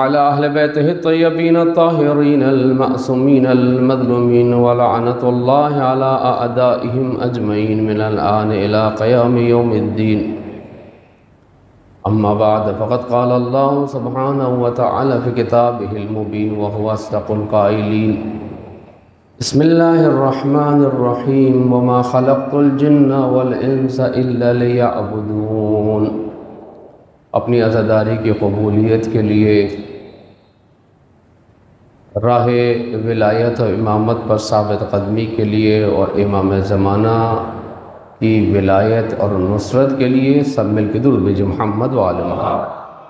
وعلى أهل بيته الطيبين الطاهرين المعصومين المظلومين ولعنة الله على أعدائهم أجمعين من الآن إلى قيام يوم الدين. أما بعد فقد قال الله سبحانه وتعالى في كتابه المبين وهو أصدق القائلين: بسم الله الرحمن الرحيم وما خلقت الجن والإنس إلا ليعبدون. اپنی عزاداری کی قبولیت کے لیے راہ ولایت و امامت پر ثابت قدمی کے لیے اور امام زمانہ کی ولایت اور نصرت کے لیے سب مل کے درود بھیجیں محمد و آل محمد.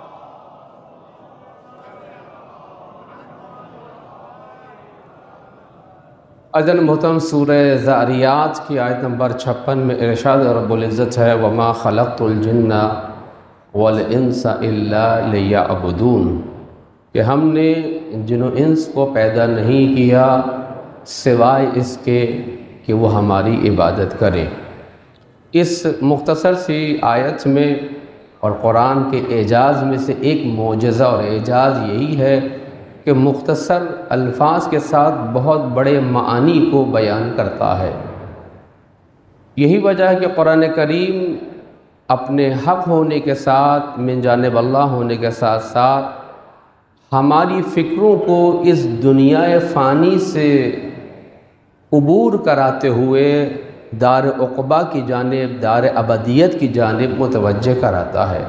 عزیزان محترم، سورہ ذاریات کی آیت نمبر 56 میں ارشاد رب العزت ہے: وما خلقت الجن والانس الا لیعبدون، کہ ہم نے جن و انس کو پیدا نہیں کیا سوائے اس کے کہ وہ ہماری عبادت کریں. اس مختصر سی آیت میں اور قرآن کے اعجاز میں سے ایک معجزہ اور اعجاز یہی ہے کہ مختصر الفاظ کے ساتھ بہت بڑے معانی کو بیان کرتا ہے. یہی وجہ ہے کہ قرآن کریم اپنے حق ہونے کے ساتھ من جانب اللہ ہونے کے ساتھ ساتھ ہماری فکروں کو اس دنیا فانی سے عبور کراتے ہوئے دار عقبہ کی جانب، دار ابدیت کی جانب متوجہ کراتا ہے.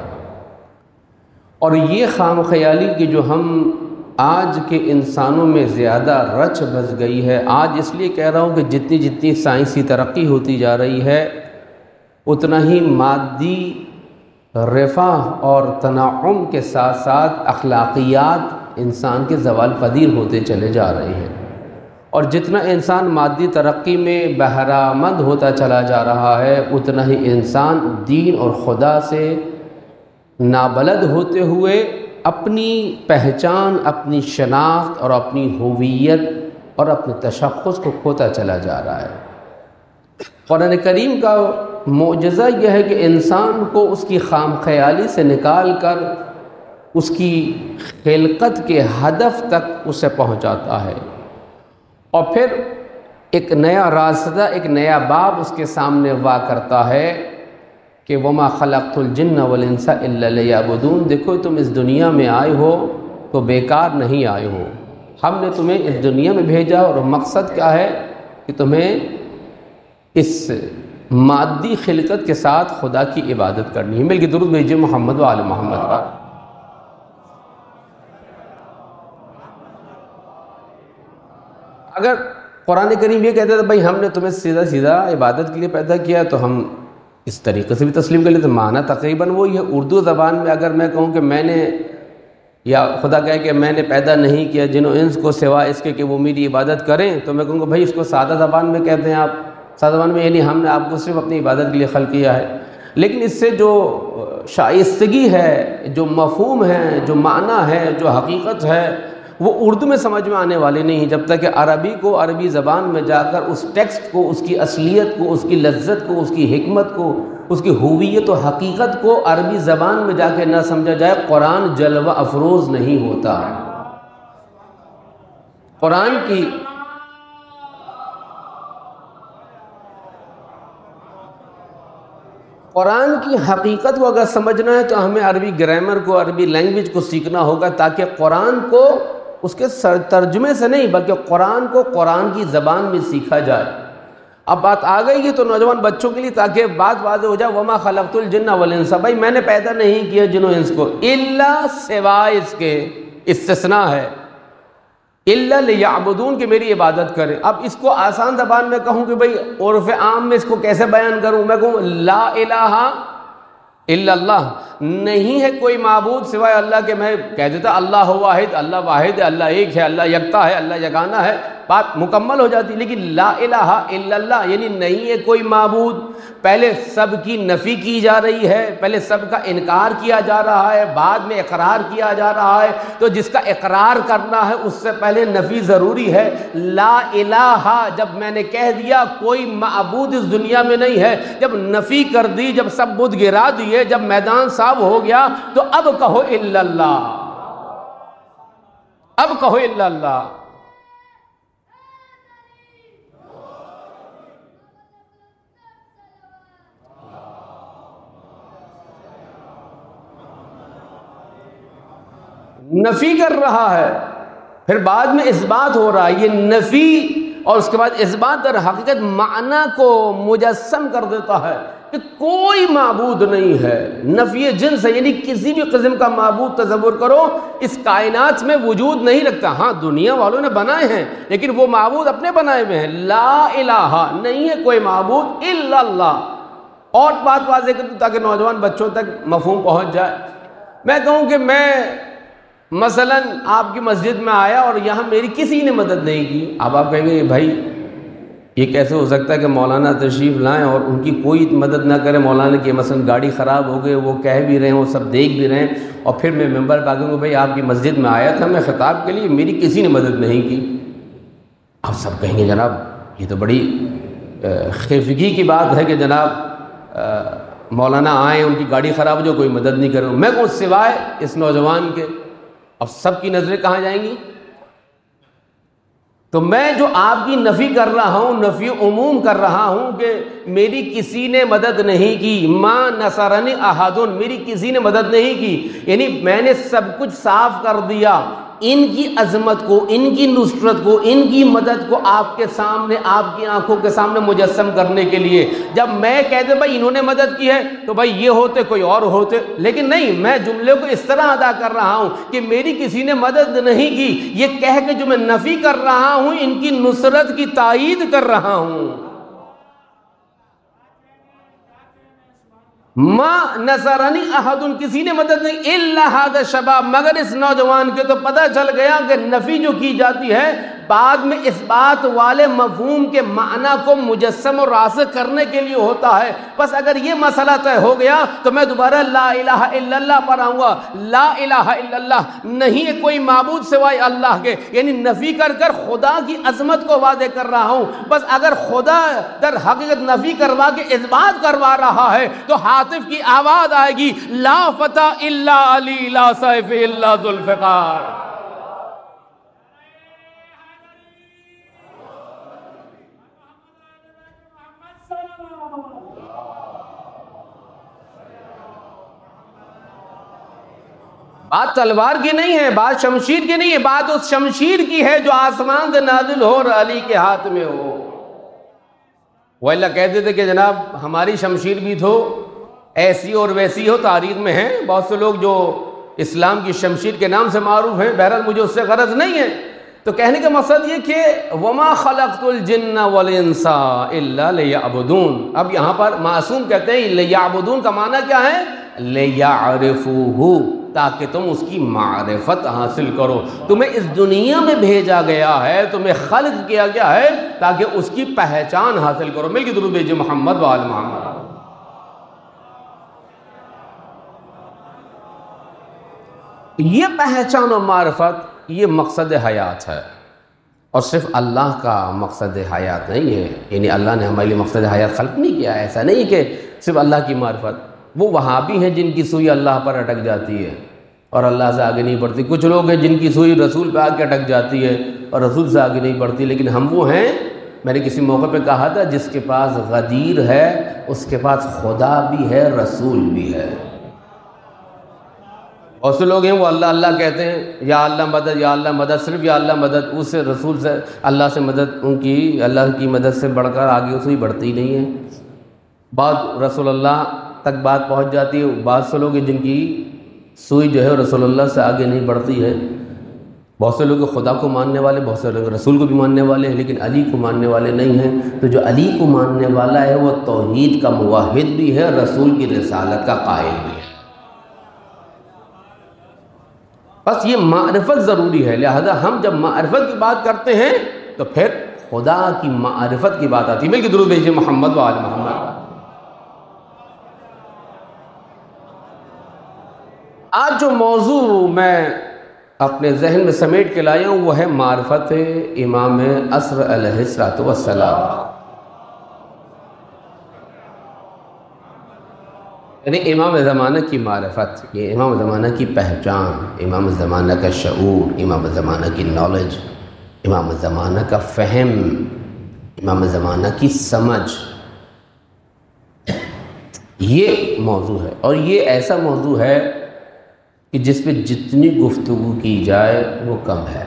اور یہ خام خیالی کی جو ہم آج کے انسانوں میں زیادہ رچ بس گئی ہے، آج اس لیے کہہ رہا ہوں کہ جتنی سائنسی ترقی ہوتی جا رہی ہے اتنا ہی مادی رفاہ اور تنعم کے ساتھ ساتھ اخلاقیات انسان کے زوال پذیر ہوتے چلے جا رہے ہیں. اور جتنا انسان مادی ترقی میں بہرامند ہوتا چلا جا رہا ہے اتنا ہی انسان دین اور خدا سے نابلد ہوتے ہوئے اپنی پہچان، اپنی شناخت اور اپنی ہویت اور اپنے تشخص کو کھوتا چلا جا رہا ہے. قرآن کریم کا معجزہ یہ ہے کہ انسان کو اس کی خام خیالی سے نکال کر اس کی خلقت کے ہدف تک اسے پہنچاتا ہے، اور پھر ایک نیا راستہ، ایک نیا باب اس کے سامنے واقع کرتا ہے کہ وما خلقت الجن والانس الا لیعبدون. دیکھو تم اس دنیا میں آئے ہو تو بیکار نہیں آئے ہو، ہم نے تمہیں اس دنیا میں بھیجا اور مقصد کیا ہے کہ تمہیں اس مادی خلقت کے ساتھ خدا کی عبادت کرنی ہے. مل کے درود بھیجیں محمد و آل محمد پر. اگر قرآن کریم یہ کہتا ہے بھائی ہم نے تمہیں سیدھا عبادت کے لیے پیدا کیا تو ہم اس طریقے سے بھی تسلیم کر لیتے. معنی تقریباً وہی ہے. اردو زبان میں اگر میں کہوں کہ میں نے، یا خدا کہے کہ میں نے پیدا نہیں کیا جن و انس کو سوائے اس کے کہ وہ میری عبادت کریں، تو میں کہوں گا بھائی اس کو سادہ زبان میں کہتے ہیں آپ. سادہ زبان میں یعنی ہم نے آپ کو صرف اپنی عبادت کے لیے خلق کیا ہے. لیکن اس سے جو شائستگی ہے، جو مفہوم ہے، جو معنی ہے، جو حقیقت ہے، وہ اردو میں سمجھ میں آنے والی نہیں جب تک کہ عربی کو عربی زبان میں جا کر اس ٹیکسٹ کو، اس کی اصلیت کو، اس کی لذت کو، اس کی حکمت کو، اس کی ہویت و حقیقت کو عربی زبان میں جا کے نہ سمجھا جائے. قرآن جلوہ افروز نہیں ہوتا. قرآن کی حقیقت کو اگر سمجھنا ہے تو ہمیں عربی گرامر کو، عربی لینگویج کو سیکھنا ہوگا، تاکہ قرآن کو اس کے ترجمے سے نہیں بلکہ قرآن کو قرآن کی زبان میں سیکھا جائے. اب بات آ گئی ہے تو نوجوان بچوں کے لیے تاکہ بات واضح ہو جائے، وما خلقت الجن والانس، بھائی میں نے پیدا نہیں کیا جن و انس کو الا سوائے اس کے، استثناء ہے، الا لیعبدون کہ میری عبادت کریں. اب اس کو آسان زبان میں کہوں کہ بھئی عرف عام میں اس کو کیسے بیان کروں؟ میں کہوں لا الہ الا اللہ، نہیں ہے کوئی معبود سوائے اللہ کے. میں کہہ دیتا اللہ واحد، اللہ واحد ہے، اللہ ایک ہے، اللہ یکتا ہے، اللہ یگانہ ہے، بات مکمل ہو جاتی. لیکن لا الہ الا اللہ یعنی نہیں ہے کوئی معبود. پہلے سب کی نفی کی جا رہی ہے، پہلے سب کا انکار کیا جا رہا ہے، بعد میں اقرار کیا جا رہا ہے. تو جس کا اقرار کرنا ہے اس سے پہلے نفی ضروری ہے. لا الہ جب میں نے کہہ دیا کوئی معبود اس دنیا میں نہیں ہے، جب نفی کر دی، جب سب بت گرا دیے، جب میدان صاف ہو گیا، تو اب کہو الا اللہ. اب کہو الا اللہ۔ نفی کر رہا ہے، پھر بعد میں اثبات ہو رہا ہے۔ یہ نفی اور اس کے بعد اثبات در حقیقت معنی کو مجسم کر دیتا ہے کہ کوئی معبود نہیں ہے۔ نفی جنس ہے، یعنی کسی بھی قسم کا معبود تصور کرو اس کائنات میں وجود نہیں رکھتا۔ ہاں دنیا والوں نے بنائے ہیں، لیکن وہ معبود اپنے بنائے ہوئے ہیں۔ لا الہ، نہیں ہے کوئی معبود الا اللہ۔ اور بات واضح کر دوں تاکہ نوجوان بچوں تک مفہوم پہنچ جائے۔ میں کہوں کہ میں مثلا آپ کی مسجد میں آیا اور یہاں میری کسی نے مدد نہیں کی، اب آپ کہیں گے بھائی یہ کیسے ہو سکتا ہے کہ مولانا تشریف لائیں اور ان کی کوئی مدد نہ کرے، مولانا کی مثلا گاڑی خراب ہو گئی، وہ کہہ بھی رہے ہیں، وہ سب دیکھ بھی رہے ہیں، اور پھر میں ممبر پہ کہوں گا بھائی آپ کی مسجد میں آیا تھا میں خطاب کے لیے، میری کسی نے مدد نہیں کی۔ آپ سب کہیں گے جناب یہ تو بڑی خفگی کی بات ہے کہ جناب مولانا آئیں ان کی گاڑی خراب ہو جو کوئی مدد نہیں کرے۔ میں کہوں سوائے اس نوجوان کے اب سب کی نظریں کہاں جائیں گی؟ تو میں جو آپ کی نفی کر رہا ہوں، نفی عموم کر رہا ہوں کہ میری کسی نے مدد نہیں کی، ما نصرنی احد، میری کسی نے مدد نہیں کی، یعنی میں نے سب کچھ صاف کر دیا ان کی عظمت کو، ان کی نصرت کو، ان کی مدد کو آپ کے سامنے، آپ کی آنکھوں کے سامنے مجسم کرنے کے لیے۔ جب میں کہتے بھائی انہوں نے مدد کی ہے تو بھائی یہ ہوتے کوئی اور ہوتے، لیکن نہیں، میں جملے کو اس طرح ادا کر رہا ہوں کہ میری کسی نے مدد نہیں کی، یہ کہہ کے جو میں نفی کر رہا ہوں ان کی نصرت کی تائید کر رہا ہوں۔ ما نصرنی احد، کسی نے مدد نہیں، الا ھذا الشباب، مگر اس نوجوان کے۔ تو پتہ چل گیا کہ نفی جو کی جاتی ہے بعد میں اس بات والے مفہوم کے معنی کو مجسم اور راسخ کرنے کے لیے ہوتا ہے۔ بس اگر یہ مسئلہ طے ہو گیا تو میں دوبارہ لا الہ الا اللہ پر آؤں گا۔ لا الہ الا اللہ، نہیں ہے کوئی معبود سوائے اللہ کے، یعنی نفی کر کر خدا کی عظمت کو واضح کر رہا ہوں۔ بس اگر خدا در حقیقت نفی کروا کے اثبات کروا رہا ہے تو ہاتف کی آواز آئے گی، لا فتح الا علی، لا سیف الا ذوالفقار۔ بات تلوار کی نہیں ہے، بات شمشیر کی نہیں ہے، بات اس شمشیر کی ہے جو آسمان سے نازل ہو اور علی کے ہاتھ میں ہو۔ وہ اللہ کہتے تھے کہ جناب ہماری شمشیر بھی تو ایسی اور ویسی ہو، تاریخ میں ہیں بہت سے لوگ جو اسلام کی شمشیر کے نام سے معروف ہیں، بہرحال مجھے اس سے غرض نہیں ہے۔ تو کہنے کا مقصد یہ کہ وما خلقت الجن والانس الا لیعبدون۔ اب یہاں پر معصوم کہتے ہیں لیعبدون کا معنی کیا ہے؟ لیعرفوہ، تاکہ تم اس کی معرفت حاصل کرو۔ تمہیں اس دنیا میں بھیجا گیا ہے، تمہیں خلق کیا گیا ہے تاکہ اس کی پہچان حاصل کرو۔ مل کے درود بھیجئے محمد و آل محمد۔ یہ پہچان و معرفت یہ مقصد حیات ہے، اور صرف اللہ کا مقصد حیات نہیں ہے، یعنی اللہ نے ہمارے لیے مقصد حیات خلق نہیں کیا ہے۔ ایسا نہیں کہ صرف اللہ کی معرفت۔ وہ وہابی ہیں جن کی سوئی اللہ پر اٹک جاتی ہے اور اللہ سے آگے نہیں بڑھتی، کچھ لوگ ہیں جن کی سوئی رسول پہ آ کے اٹک جاتی ہے اور رسول سے آگے نہیں بڑھتی، لیکن ہم وہ ہیں، میں نے کسی موقع پہ کہا تھا، جس کے پاس غدیر ہے اس کے پاس خدا بھی ہے، رسول بھی ہے۔ بہت سے لوگ ہیں وہ اللہ اللہ کہتے ہیں، یا اللہ مدد، یا اللہ مدد، صرف یا اللہ مدد، اس سے رسول سے اللہ سے مدد، ان کی اللہ کی مدد سے بڑھ کر آگے اسے بڑھتی نہیں ہے۔ بعض رسول اللہ تک بات پہنچ جاتی ہے، بعض سے لوگ ہیں جن کی سوئی جو ہے رسول اللہ سے آگے نہیں بڑھتی ہے۔ بہت سے لوگ خدا کو ماننے والے، بہت سے لوگ رسول کو بھی ماننے والے ہیں، لیکن علی کو ماننے والے نہیں ہیں۔ تو جو علی کو ماننے والا ہے وہ توحید کا موحد بھی ہے، رسول کی رسالت کا قائل بھی ہے۔ بس یہ معرفت ضروری ہے، لہذا ہم جب معرفت کی بات کرتے ہیں تو پھر خدا کی معرفت کی بات آتی ہے۔ مل کے درود بھیجئے محمد و آل محمد۔ آج جو موضوع میں اپنے ذہن میں سمیٹ کے لایا ہوں وہ ہے معرفت امام عصر علیہ السلام۔ یعنی امام زمانہ کی معرفت، یہ امام زمانہ کی پہچان، امام زمانہ کا شعور، امام زمانہ کی نالج، امام زمانہ کا فہم، امام زمانہ کی سمجھ، یہ موضوع ہے۔ اور یہ ایسا موضوع ہے کہ جس پہ جتنی گفتگو کی جائے وہ کم ہے۔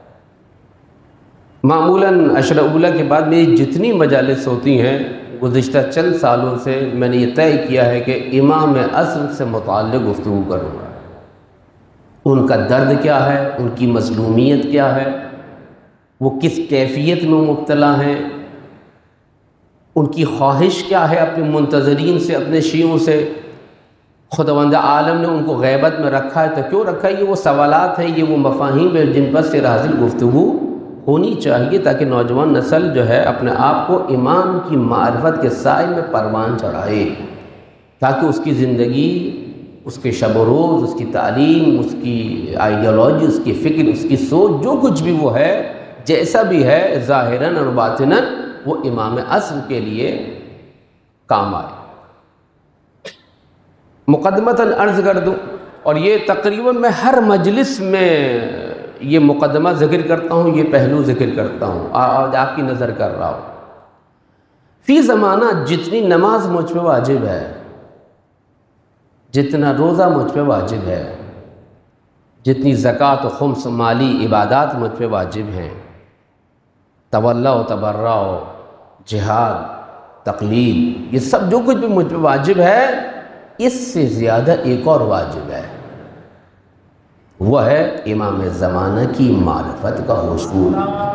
معمولاً عشر اولیٰ کے بعد میری جتنی مجالس ہوتی ہیں گزشتہ چند سالوں سے میں نے یہ طے کیا ہے کہ امام عصر سے متعلق گفتگو کروں گا۔ ان کا درد کیا ہے، ان کی مظلومیت کیا ہے، وہ کس کیفیت میں مبتلا ہیں، ان کی خواہش کیا ہے اپنے منتظرین سے، اپنے شیعوں سے۔ خداوند عالم نے ان کو غیبت میں رکھا ہے تو کیوں رکھا ہے؟ یہ وہ سوالات ہیں، یہ وہ مفاہیم ہیں جن پر سر حاصل گفتگو ہونی چاہیے تاکہ نوجوان نسل جو ہے اپنے آپ کو امام کی معرفت کے سائے میں پروان چڑھائے، تاکہ اس کی زندگی، اس کے شب و روز، اس کی تعلیم، اس کی آئیڈیالوجی، اس کی فکر، اس کی سوچ، جو کچھ بھی وہ ہے، جیسا بھی ہے ظاہراً اور باطناً، وہ امام عصر کے لیے کام آئے۔ مقدمتاً عرض کر دوں، اور یہ تقریباً میں ہر مجلس میں یہ مقدمہ ذکر کرتا ہوں، یہ پہلو ذکر کرتا ہوں، آج آپ کی نظر کر رہا ہوں۔ فی زمانہ جتنی نماز مجھ پہ واجب ہے، جتنا روزہ مجھ پہ واجب ہے، جتنی زکوٰۃ و خمس مالی عبادات مجھ پہ واجب ہیں، تولا و تبرع و جہاد، تقلید، یہ سب جو کچھ بھی مجھ پہ واجب ہے، اس سے زیادہ ایک اور واجب ہے، وہ ہے امام زمانہ کی معرفت کا حصول۔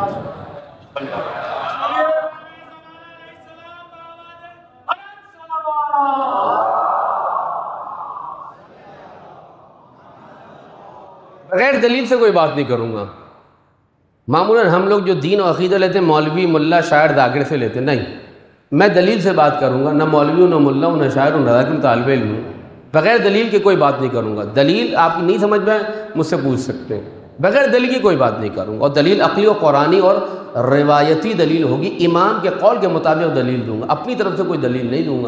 بغیر دلیل سے کوئی بات نہیں کروں گا۔ معمولاً ہم لوگ جو دین و عقیدہ لیتے ہیں مولوی، ملا، شاعر، داگر سے لیتے ہیں، نہیں، میں دلیل سے بات کروں گا۔ نہ مولوی ہوں، نہ ملا ہوں، نہ شاعر ہوں، نہ داگر، طالب علم ہوں۔ بغیر دلیل کے کوئی بات نہیں کروں گا۔ دلیل آپ کی نہیں سمجھ میں مجھ سے پوچھ سکتے ہیں، بغیر دلیل کی کوئی بات نہیں کروں گا۔ اور دلیل عقلی و قرآنی اور روایتی دلیل ہوگی، امام کے قول کے مطابق دلیل دوں گا، اپنی طرف سے کوئی دلیل نہیں دوں گا۔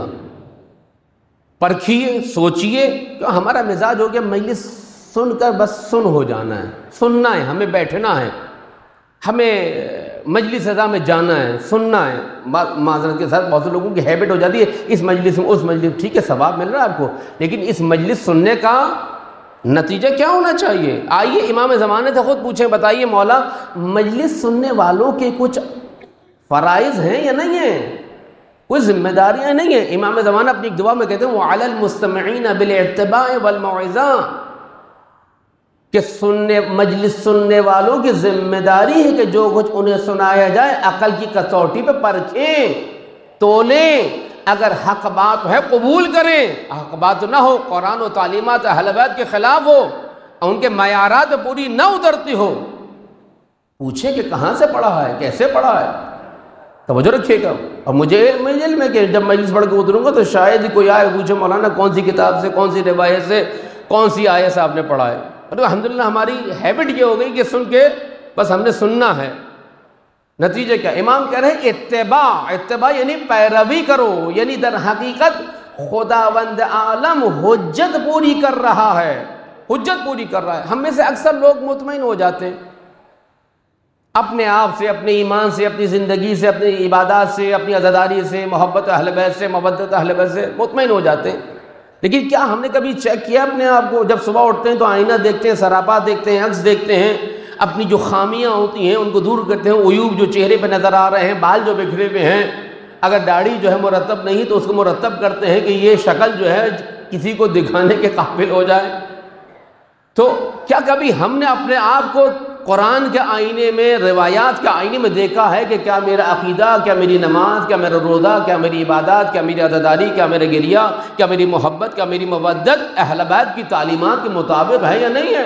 پرکھیے، سوچیے، کہ ہمارا مزاج ہو گیا مجلس سن کر بس سن ہو جانا ہے، سننا ہے، ہمیں بیٹھنا ہے، ہمیں مجلس اعظم میں جانا ہے، سننا ہے۔ معذرت کے ساتھ بہت سے لوگوں کی ہیبٹ ہو جاتی ہے اس مجلس میں، اس مجلس، ٹھیک ہے ثواب مل رہا ہے آپ کو، لیکن اس مجلس سننے کا نتیجہ کیا ہونا چاہیے؟ آئیے امام زمانے سے خود پوچھیں، بتائیے مولا مجلس سننے والوں کے کچھ فرائض ہیں یا نہیں ہیں؟ کوئی ذمہ داریاں نہیں ہیں؟ امام زمانہ اپنی ایک دعا میں کہتے ہیں وَعَلَى الْمُسْتَمِعِينَ بِالْاِتِّبَاعِ وَالْمَوْعِظَةِ، کہ مجلس سننے والوں کی ذمہ داری ہے کہ جو کچھ انہیں سنایا جائے عقل کی کسوٹی پہ پرکھیں، تولیں، اگر حق بات ہے قبول کریں، حق بات نہ ہو، قرآن و تعلیمات اہل بیت کے خلاف ہو، ان کے معیارات پوری نہ اترتی ہو، پوچھیں کہ کہاں سے پڑھا ہے، کیسے پڑھا ہے، توجہ رکھیے گا۔ اور مجھے علم ہے کہ جب مجلس پڑھ کے اتروں گا تو شاید ہی کوئی آئے پوچھے مولانا کون سی کتاب سے، کون سی روایت سے، کون سی آیت سے آپ نے پڑھا ہے۔ اور الحمدللہ ہماری ہیبٹ یہ ہو گئی کہ سن کے بس ہم نے سننا ہے۔ نتیجہ کیا؟ امام کہہ رہے ہیں اتباع یعنی پیروی کرو، یعنی در حقیقت خداوند عالم حجت پوری کر رہا ہے، حجت پوری کر رہا ہے۔ ہم میں سے اکثر لوگ مطمئن ہو جاتے ہیں اپنے آپ سے، اپنے ایمان سے، اپنی زندگی سے، اپنی عبادات سے، اپنی عزاداری سے، محبت اہل بیت سے، مودت اہل بیت سے مطمئن ہو جاتے ہیں، لیکن کیا ہم نے کبھی چیک کیا اپنے آپ کو؟ جب صبح اٹھتے ہیں تو آئینہ دیکھتے ہیں، سراپا دیکھتے ہیں، عکس دیکھتے ہیں، اپنی جو خامیاں ہوتی ہیں ان کو دور کرتے ہیں، عیوب جو چہرے پہ نظر آ رہے ہیں، بال جو بکھرے ہوئے ہیں، اگر داڑھی جو ہے مرتب نہیں تو اس کو مرتب کرتے ہیں کہ یہ شکل جو ہے کسی کو دکھانے کے قابل ہو جائے۔ تو کیا کبھی ہم نے اپنے آپ کو قرآن کے آئینے میں، روایات کے آئینے میں دیکھا ہے کہ کیا میرا عقیدہ، کیا میری نماز، کیا میرا روزہ، کیا میری عبادات، کیا میری عزاداری، کیا میرا گریہ، کیا میری محبت، کیا میری مودت اہل بیت کی تعلیمات کے مطابق ہے یا نہیں ہے؟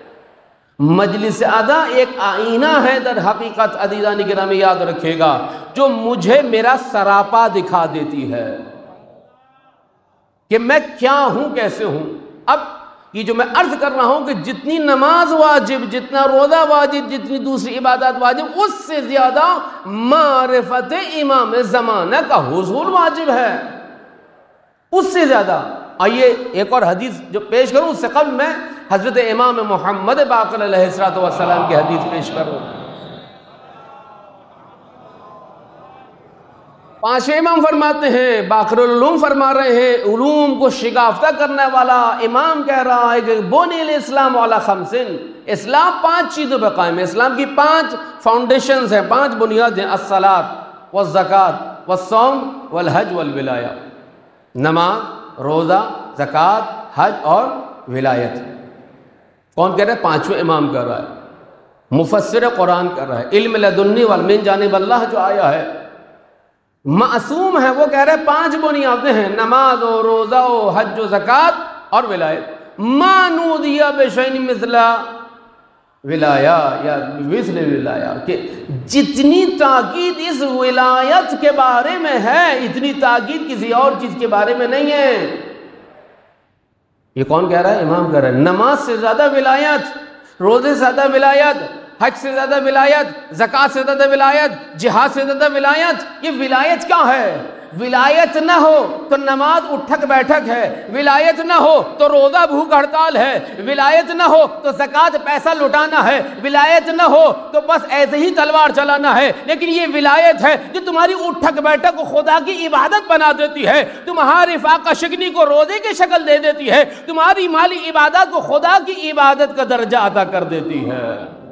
مجلس ادا ایک آئینہ ہے در حقیقت، عزیزان گرامی یاد رکھیے گا، جو مجھے میرا سراپا دکھا دیتی ہے کہ میں کیا ہوں، کیسے ہوں۔ اب یہ جو میں عرض کر رہا ہوں کہ جتنی نماز واجب، جتنا روزہ واجب، جتنی دوسری عبادات واجب، اس سے زیادہ معرفت امام زمانہ کا حصول واجب ہے، اس سے زیادہ۔ آئیے ایک اور حدیث جو پیش کروں، اس سے قبل میں حضرت امام محمد باقر علیہ السلام کی حدیث پیش کروں۔ پانچویں امام فرماتے ہیں، باقر العلوم فرما رہے ہیں، علوم کو شگافتہ کرنے والا امام کہہ رہا ہے کہ بنی الاسلام علی خمسن، اسلام 5 چیزوں پہ قائم ہے۔ اسلام کی 5 فاؤنڈیشنز ہیں، 5 بنیادیں، الصلاۃ والزکوٰۃ والصوم والحج والولایہ، نماز، روزہ، زکوٰۃ، حج اور ولایت۔ کون کہہ رہا ہے؟ 5واں امام کہہ رہا ہے، مفسر قرآن کہہ رہا ہے، علم لدنی والمن جانب اللہ جو آیا ہے، معصوم ہے، وہ کہہ رہے ہیں 5 بنیادیں ہیں، نماز و روزہ و حج و زکوٰۃ اور ولایت۔ ما نودی بشیء مثل ولایہ یا مثل ولایہ، کہ جتنی تاکید اس ولایت کے بارے میں ہے اتنی تاکید کسی اور چیز کے بارے میں نہیں ہے۔ یہ کون کہہ رہا ہے؟ امام کہہ رہا ہے نماز سے زیادہ ولایت، روزے سے زیادہ ولایت، حج سے زیادہ ولایت، زکوٰۃ سے زیادہ ولایت، جہاد سے زیادہ ولایت۔ یہ ولایت کیا ہے؟ ولایت نہ ہو تو نماز اٹھک بیٹھک ہے، ولایت نہ ہو تو روزہ بھوک ہڑتال ہے، ولایت نہ ہو تو زکوٰۃ پیسہ لٹانا ہے، ولایت نہ ہو تو بس ایسے ہی تلوار چلانا ہے۔ لیکن یہ ولایت ہے جو تمہاری اٹھک بیٹھک کو خدا کی عبادت بنا دیتی ہے، تمہاری فاقہ شکنی کو روزے کی شکل دے دیتی ہے، تمہاری مالی عبادت کو خدا کی عبادت کا درجہ عطا کر دیتی ہے۔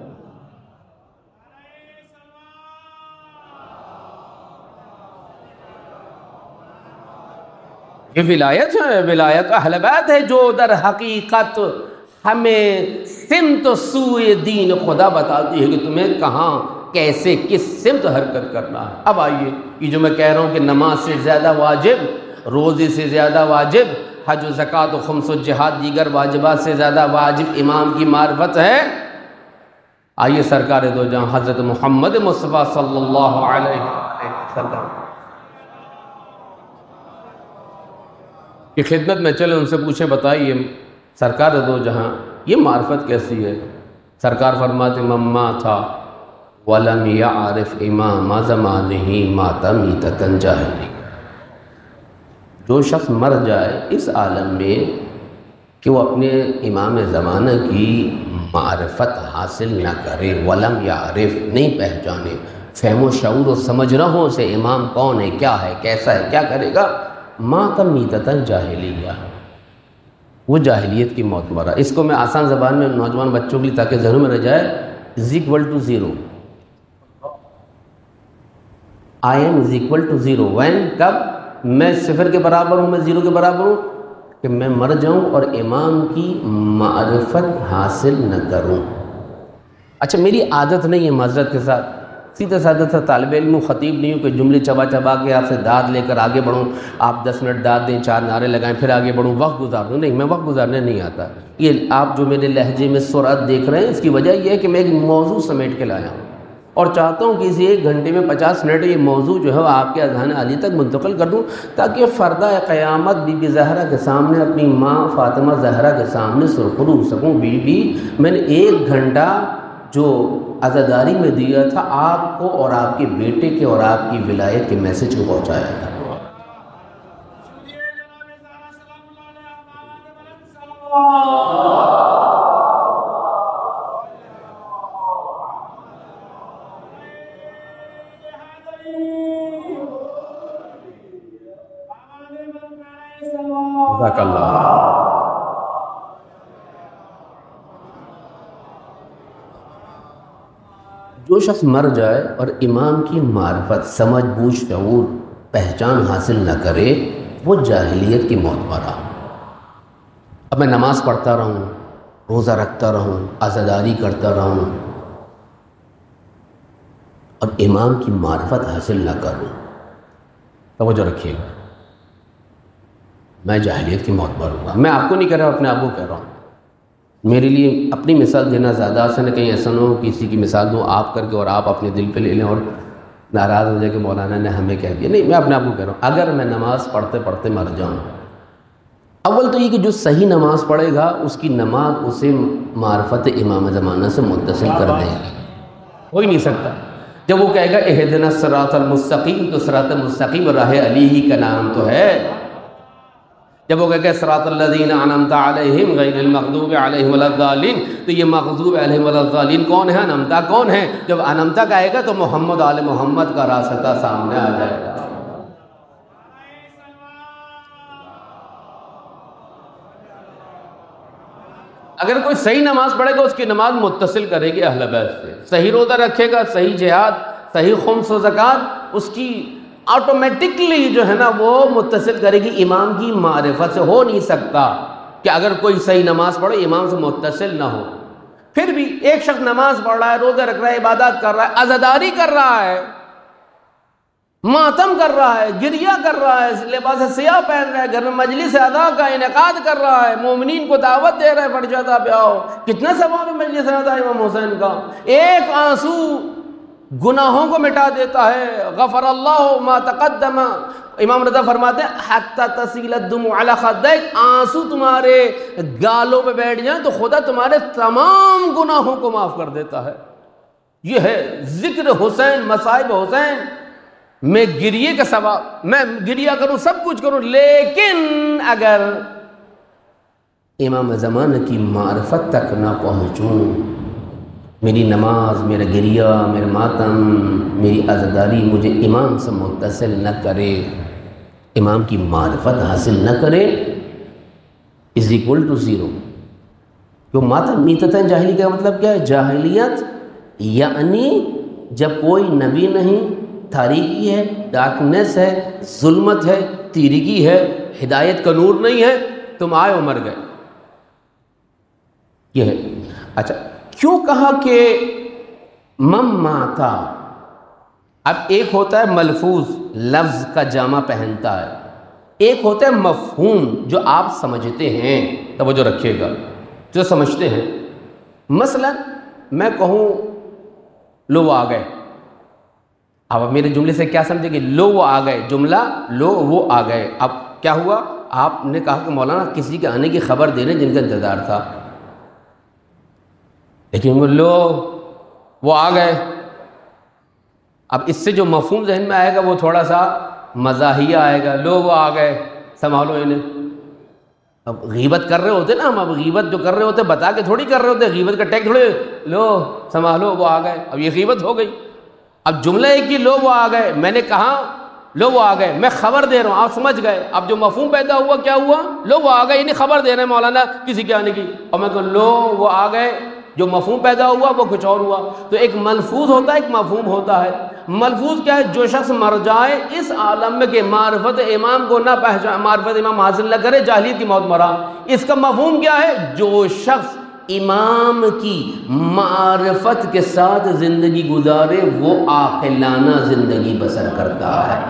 یہ ولایت ہے، ولایت اہل بیت ہے جو در حقیقت ہمیں سمت و سوئے دین خدا بتاتی ہے کہ تمہیں کہاں کیسے کس سمت حرکت کرنا ہے۔ اب آئیے، یہ جو میں کہہ رہا ہوں کہ نماز سے زیادہ واجب، روزے سے زیادہ واجب، حج و زکوٰۃ و خمس و جہاد دیگر واجبات سے زیادہ واجب امام کی معرفت ہے۔ آئیے سرکار دو جہاں حضرت محمد مصطفیٰ صلی اللہ علیہ وسلم کی خدمت میں چلے، ان سے پوچھیں بتائیے سرکار دو جہاں یہ معرفت کیسی ہے؟ سرکار فرماتے مما تھا وَلَمْ يَعْرِفْ إِمَامَ زَمَانِهِ مَاتَ مِيتَةً جَاهِلِيَّةً۔ جو شخص مر جائے اس عالم میں کہ وہ اپنے امام زمانہ کی معرفت حاصل نہ کرے، وَلَمْ يَعْرِفْ نہیں پہچانے، فہم و شعور و سمجھ نہ ہو سے امام کون ہے، کیا ہے، کیسا ہے، کیا کرے گا، مَاتَ مِيتَةً جَاهِلِيَّةً، وہ جاہلیت کی موت مرا۔ اس کو میں آسان زبان میں نوجوان بچوں کے لیے تاکہ ذہن میں رہ جائے، =0، I am =0، when کب میں 0 کے برابر ہوں، میں 0 کے برابر ہوں کہ میں مر جاؤں اور امام کی معرفت حاصل نہ کروں۔ اچھا میری عادت نہیں ہے معذرت کے ساتھ، سیدھا سادہ سا طالب علم ہوں، خطیب نہیں ہوں کہ جملے چبا چبا کے آپ سے داد لے کر آگے بڑھوں، آپ 10 منٹ داد دیں، 4 نعرے لگائیں پھر آگے بڑھوں، وقت گزار دوں، نہیں، میں وقت گزارنے نہیں آتا۔ یہ آپ جو میرے لہجے میں سرعت دیکھ رہے ہیں اس کی وجہ یہ ہے کہ میں ایک موضوع سمیٹ کے لایا ہوں اور چاہتا ہوں کہ اسی 1 گھنٹے میں 50 منٹ یہ موضوع جو ہے وہ آپ کے اذہان علی تک منتقل کر دوں تاکہ فردہ قیامت بی بی زہرا کے سامنے، اپنی ماں فاطمہ زہرا کے سامنے سرخرو ہو سکوں، بی میں نے 1 گھنٹہ جو عزاداری میں دیا تھا آپ کو اور آپ کے بیٹے کے اور آپ کی ولایت کے میسج کو پہنچایا تھا۔ جزاک اللہ۔ جو شخص مر جائے اور امام کی معرفت، سمجھ بوجھ، شعور، پہچان حاصل نہ کرے وہ جاہلیت کی موت مرا۔ اب میں نماز پڑھتا رہوں، روزہ رکھتا رہوں، عزاداری کرتا رہوں اور امام کی معرفت حاصل نہ کروں، توجہ رکھیے گا، میں جاہلیت کی موت مروں گا۔ میں آپ کو نہیں کہہ رہا ہوں، اپنے آپ کو کہہ رہا ہوں۔ میرے لیے اپنی مثال دینا زیادہ آسان ہے، کہیں ایسا نہ ہو کسی کی مثال دوں آپ کر کے اور آپ اپنے دل پہ لے لیں اور ناراض ہو جائے کہ مولانا نے ہمیں کہہ دیا۔ نہیں، میں اپنے آپ کو کہہ رہا ہوں، اگر میں نماز پڑھتے پڑھتے مر جاؤں، اول تو یہ کہ جو صحیح نماز پڑھے گا اس کی نماز اسے معرفت امام زمانہ سے متصل کر دے گی، ہو ہی نہیں سکتا۔ جب وہ کہے گا اہدنا الصراط المستقیم، تو صراط مستقیم راہ علی ہی کا نام تو ہے۔ جب وہ کہ صراط الذین انعمت علیہم غیر المغضوب علیہم ولا الضالین، تو یہ مغضوب علیہم ولا الضالین کون ہے؟ انعمتا کون ہے؟ جب انعمتا کہے گا تو محمد آل محمد کا راستہ سامنے آ جائے گا۔ اگر کوئی صحیح نماز پڑھے گا اس کی نماز متصل کرے گی اہل بیت سے، صحیح روزہ رکھے گا، صحیح جہاد، صحیح خمس و زکوٰۃ، اس کی آٹومیٹکلی جو ہے نا وہ متصل کرے گی۔ امام کی معرفت سے ہو نہیں سکتا کہ اگر کوئی صحیح نماز پڑھے امام سے متصل نہ ہو۔ پھر بھی ایک شخص نماز پڑھ رہا ہے، روزہ رکھ رہا ہے، عبادات کر رہا ہے، عزاداری کر رہا ہے، ماتم کر رہا ہے، گریہ کر رہا ہے، لباس سیاہ پہن رہا ہے، گھر میں مجلس ادا کا انعقاد کر رہا ہے، مومنین کو دعوت دے رہا ہے، فرض ادا پہ آؤ، کتنا ثواب ہے مجلس ادا امام حسین کا۔ ایک آنسو گناہوں کو مٹا دیتا ہے۔ غفر اللہ ما تقدم، امام رضا فرماتے ہیں حتی تسیل الدموع علی خدیک، آنسو تمہارے گالوں پہ بیٹھ جائیں تو خدا تمہارے تمام گناہوں کو معاف کر دیتا ہے۔ یہ ہے ذکر حسین، مصائب حسین۔ میں گریے کا ثواب، میں گریہ کروں، سب کچھ کروں، لیکن اگر امام زمانہ کی معرفت تک نہ پہنچوں، میری نماز، میرا گریہ، میرا ماتم، میری عزاداری مجھے امام سے متصل نہ کرے، امام کی معرفت حاصل نہ کرے، از ایکول ٹو زیرو۔ جو ماتم میتتاً جاہلی کا مطلب کیا ہے؟ جاہلیت یعنی جب کوئی نبی نہیں، تاریکی ہے، ڈارکنیس ہے، ظلمت ہے، تیرگی ہے، ہدایت کا نور نہیں ہے، تم آئے اور مر گئے، یہ ہے۔ اچھا، کیوں کہا کہ ماتا؟ اب ایک ہوتا ہے ملفوظ، لفظ کا جامہ پہنتا ہے، ایک ہوتا ہے مفہوم جو آپ سمجھتے ہیں، توجہ رکھیے گا، جو سمجھتے ہیں۔ مثلا میں کہوں لو وہ آ گئے، اب میرے جملے سے کیا سمجھے کہ لو وہ آ گئے، جملہ لو وہ آ گئے۔ اب کیا ہوا؟ آپ نے کہا کہ مولانا کسی کے آنے کی خبر دے رہے ہیں جن کا انتظار تھا، لیکن وہ لو وہ آ گئے۔ اب اس سے جو مفہوم ذہن میں آئے گا وہ تھوڑا سا مزاحیہ آئے گا، لو وہ آ گئے، سنبھالو انہیں۔ اب غیبت کر رہے ہوتے نا ہم، اب غیبت جو کر رہے ہوتے بتا کے تھوڑی کر رہے ہوتے، غیبت کا ٹیگ تھوڑے، لو سنبھالو وہ آ گئے، اب یہ غیبت ہو گئی۔ اب جملہ ایک ہی لو وہ آ گئے، میں نے کہا لو وہ آ گئے، میں خبر دے رہا ہوں، آپ سمجھ گئے۔ اب جو مفہوم پیدا ہوا کیا ہوا؟ لو وہ آ گئے، یعنی خبر دے رہے ہیں مولانا کسی کے آنے کی، اور میں کہوں لو وہ آ گئے، جو مفہوم پیدا ہوا وہ کچھ اور ہوا۔ تو ایک ملفوظ ہوتا ہے، ایک مفہوم ہوتا ہے۔ ملفوظ کیا ہے؟ جو شخص مر جائے اس عالم میں کہ معرفت امام کو نہ پہچان، معرفت امام حاصل نہ کرے، جاہلیت کی موت مرا۔ اس کا مفہوم کیا ہے؟ جو شخص امام کی معرفت کے ساتھ زندگی گزارے وہ عاقلانہ زندگی بسر کرتا ہے۔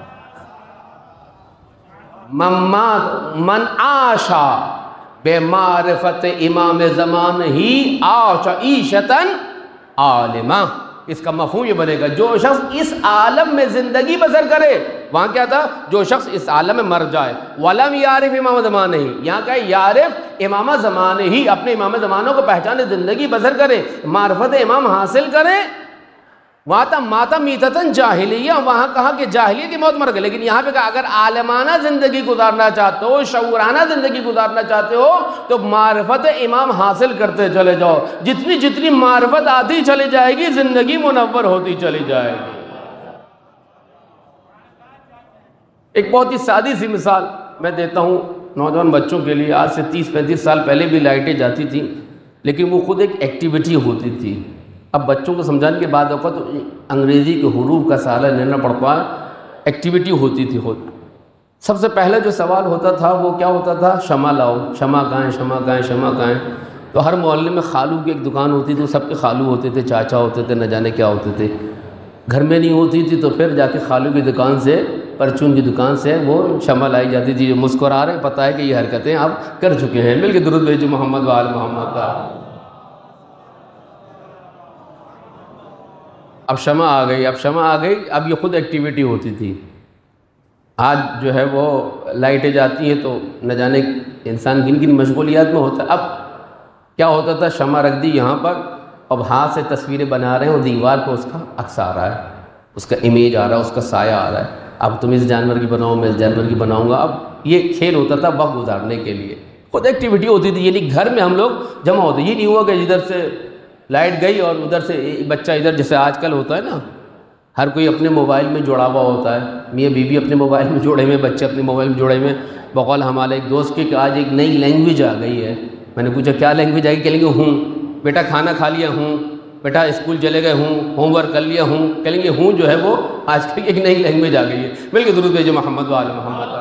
من عاشا بے معرفت امام زمان ہی عاش عیشتاً عالمہ، اس کا مفہوم یہ بنے گا جو شخص اس عالم میں زندگی بسر کرے، وہاں کیا تھا؟ جو شخص اس عالم میں مر جائے، ولم یعرف امام زمان ہی، یہاں کا یعرف امام زمان ہی، اپنے امام زمانوں کو پہچانے، زندگی بسر کرے، معرفت امام حاصل کرے۔ وہاں تھا ماتا میتتاً جاہلیہ، وہاں کہا کہ جاہلیت کی موت مر گئے، لیکن یہاں پہ کہا اگر عالمانہ زندگی گزارنا چاہتے ہو، شعورانہ زندگی گزارنا چاہتے ہو تو معرفت امام حاصل کرتے چلے جاؤ، جتنی جتنی معرفت آتی چلی جائے گی زندگی منور ہوتی چلی جائے گی۔ ایک بہت ہی سادی سی مثال میں دیتا ہوں نوجوان بچوں کے لیے۔ آج سے 30-35 سال پہلے بھی لائٹیں جاتی تھیں، لیکن وہ خود ایک ایکٹیویٹی ہوتی تھی۔ اب بچوں کو سمجھانے کے بعد اوقات تو انگریزی کے حروف کا سہارا لینا پڑتا ہے، ایکٹیویٹی ہوتی تھی خود۔ سب سے پہلے جو سوال ہوتا تھا وہ کیا ہوتا تھا؟ شمع لاؤ، شمع کہاں ہے، شمع کہاں ہے، شمع کہاں ہے۔ تو ہر محلے میں خالو کی ایک دکان ہوتی تھی، سب کے خالو ہوتے تھے، چاچا ہوتے تھے، نہ جانے کیا ہوتے تھے۔ گھر میں نہیں ہوتی تھی تو پھر جا کے خالو کی دکان سے، پرچون کی دکان سے وہ شمع لائی جاتی تھی۔ جو مسکرا رہے ہیں پتہ ہے کہ یہ حرکتیں آپ کر چکے ہیں، مل کے درود بھیجو محمد و آل محمد کا۔ اب شمع آ گئی، اب یہ خود ایکٹیویٹی ہوتی تھی۔ آج جو ہے وہ لائٹیں جاتی ہیں تو نہ جانے انسان کن کن مشغولیات میں ہوتا ہے۔ اب کیا ہوتا تھا؟ شمع رکھ دی یہاں پر، اب ہاتھ سے تصویریں بنا رہے ہیں اور دیوار پہ اس کا عکس آ رہا ہے، اس کا امیج آ رہا ہے، اس کا سایہ آ رہا ہے۔ اب تم اس جانور کی بناؤ، میں اس جانور کی بناؤں گا۔ اب یہ کھیل ہوتا تھا وقت گزارنے کے لیے، خود ایکٹیویٹی ہوتی تھی، یعنی گھر میں ہم لوگ جمع ہوتے، یہ نہیں ہوا کہ ادھر سے لائٹ گئی اور ادھر سے بچہ ادھر، جیسے آج کل ہوتا ہے نا، ہر کوئی اپنے موبائل میں جڑا ہوا ہوتا ہے، میاں بیوی اپنے موبائل میں جڑے ہوئے، بچے اپنے موبائل میں جڑے ہوئے۔ بقول ہمارے ایک دوست کے کہ آج ایک نئی لینگویج آ گئی ہے، میں نے پوچھا کیا لینگویج آئی؟ کہیں گے ہوں، بیٹا کھانا کھا لیا ہوں، بیٹا اسکول چلے گئے ہوں، ہوم ورک کر لیا ہوں، کہیں گے ہوں جو ہے وہ آج کل ایک نئی لینگویج آ گئی ہے۔ مل کے درود بھیجو محمد و آل محمد۔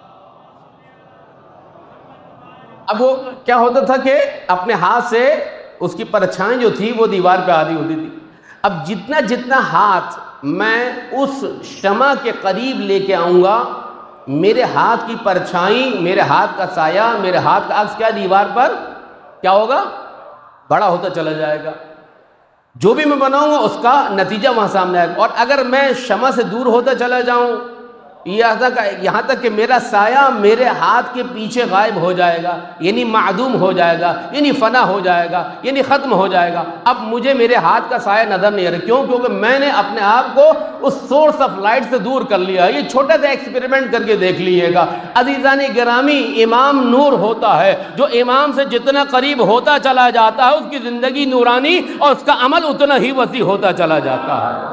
اب وہ کیا ہوتا تھا کہ اپنے ہاتھ سے اس کی پرچھائیں جو تھی وہ دیوار پہ آدھی ہوتی تھی، اب جتنا جتنا ہاتھ میں اس شمع کے قریب لے کے آؤں گا، میرے ہاتھ کی پرچھائی، میرے ہاتھ کا سایہ، میرے ہاتھ کا عکس کیا دیوار پر کیا ہوگا؟ بڑا ہوتا چلا جائے گا۔ جو بھی میں بناؤں گا اس کا نتیجہ وہاں سامنے آئے گا۔ اور اگر میں شمع سے دور ہوتا چلا جاؤں یہاں تک کہ میرا سایہ میرے ہاتھ کے پیچھے غائب ہو جائے گا، یعنی معدوم ہو جائے گا، یعنی فنا ہو جائے گا، یعنی ختم ہو جائے گا، اب مجھے میرے ہاتھ کا سایہ نظر نہیں آ رہا۔ کیوں؟ کیونکہ میں نے اپنے آپ کو اس سورس آف لائٹ سے دور کر لیا۔ یہ چھوٹا سا ایکسپیریمنٹ کر کے دیکھ لیجیے گا عزیزان گرامی، امام نور ہوتا ہے، جو امام سے جتنا قریب ہوتا چلا جاتا ہے اس کی زندگی نورانی اور اس کا عمل اتنا ہی وسیع ہوتا چلا جاتا ہے۔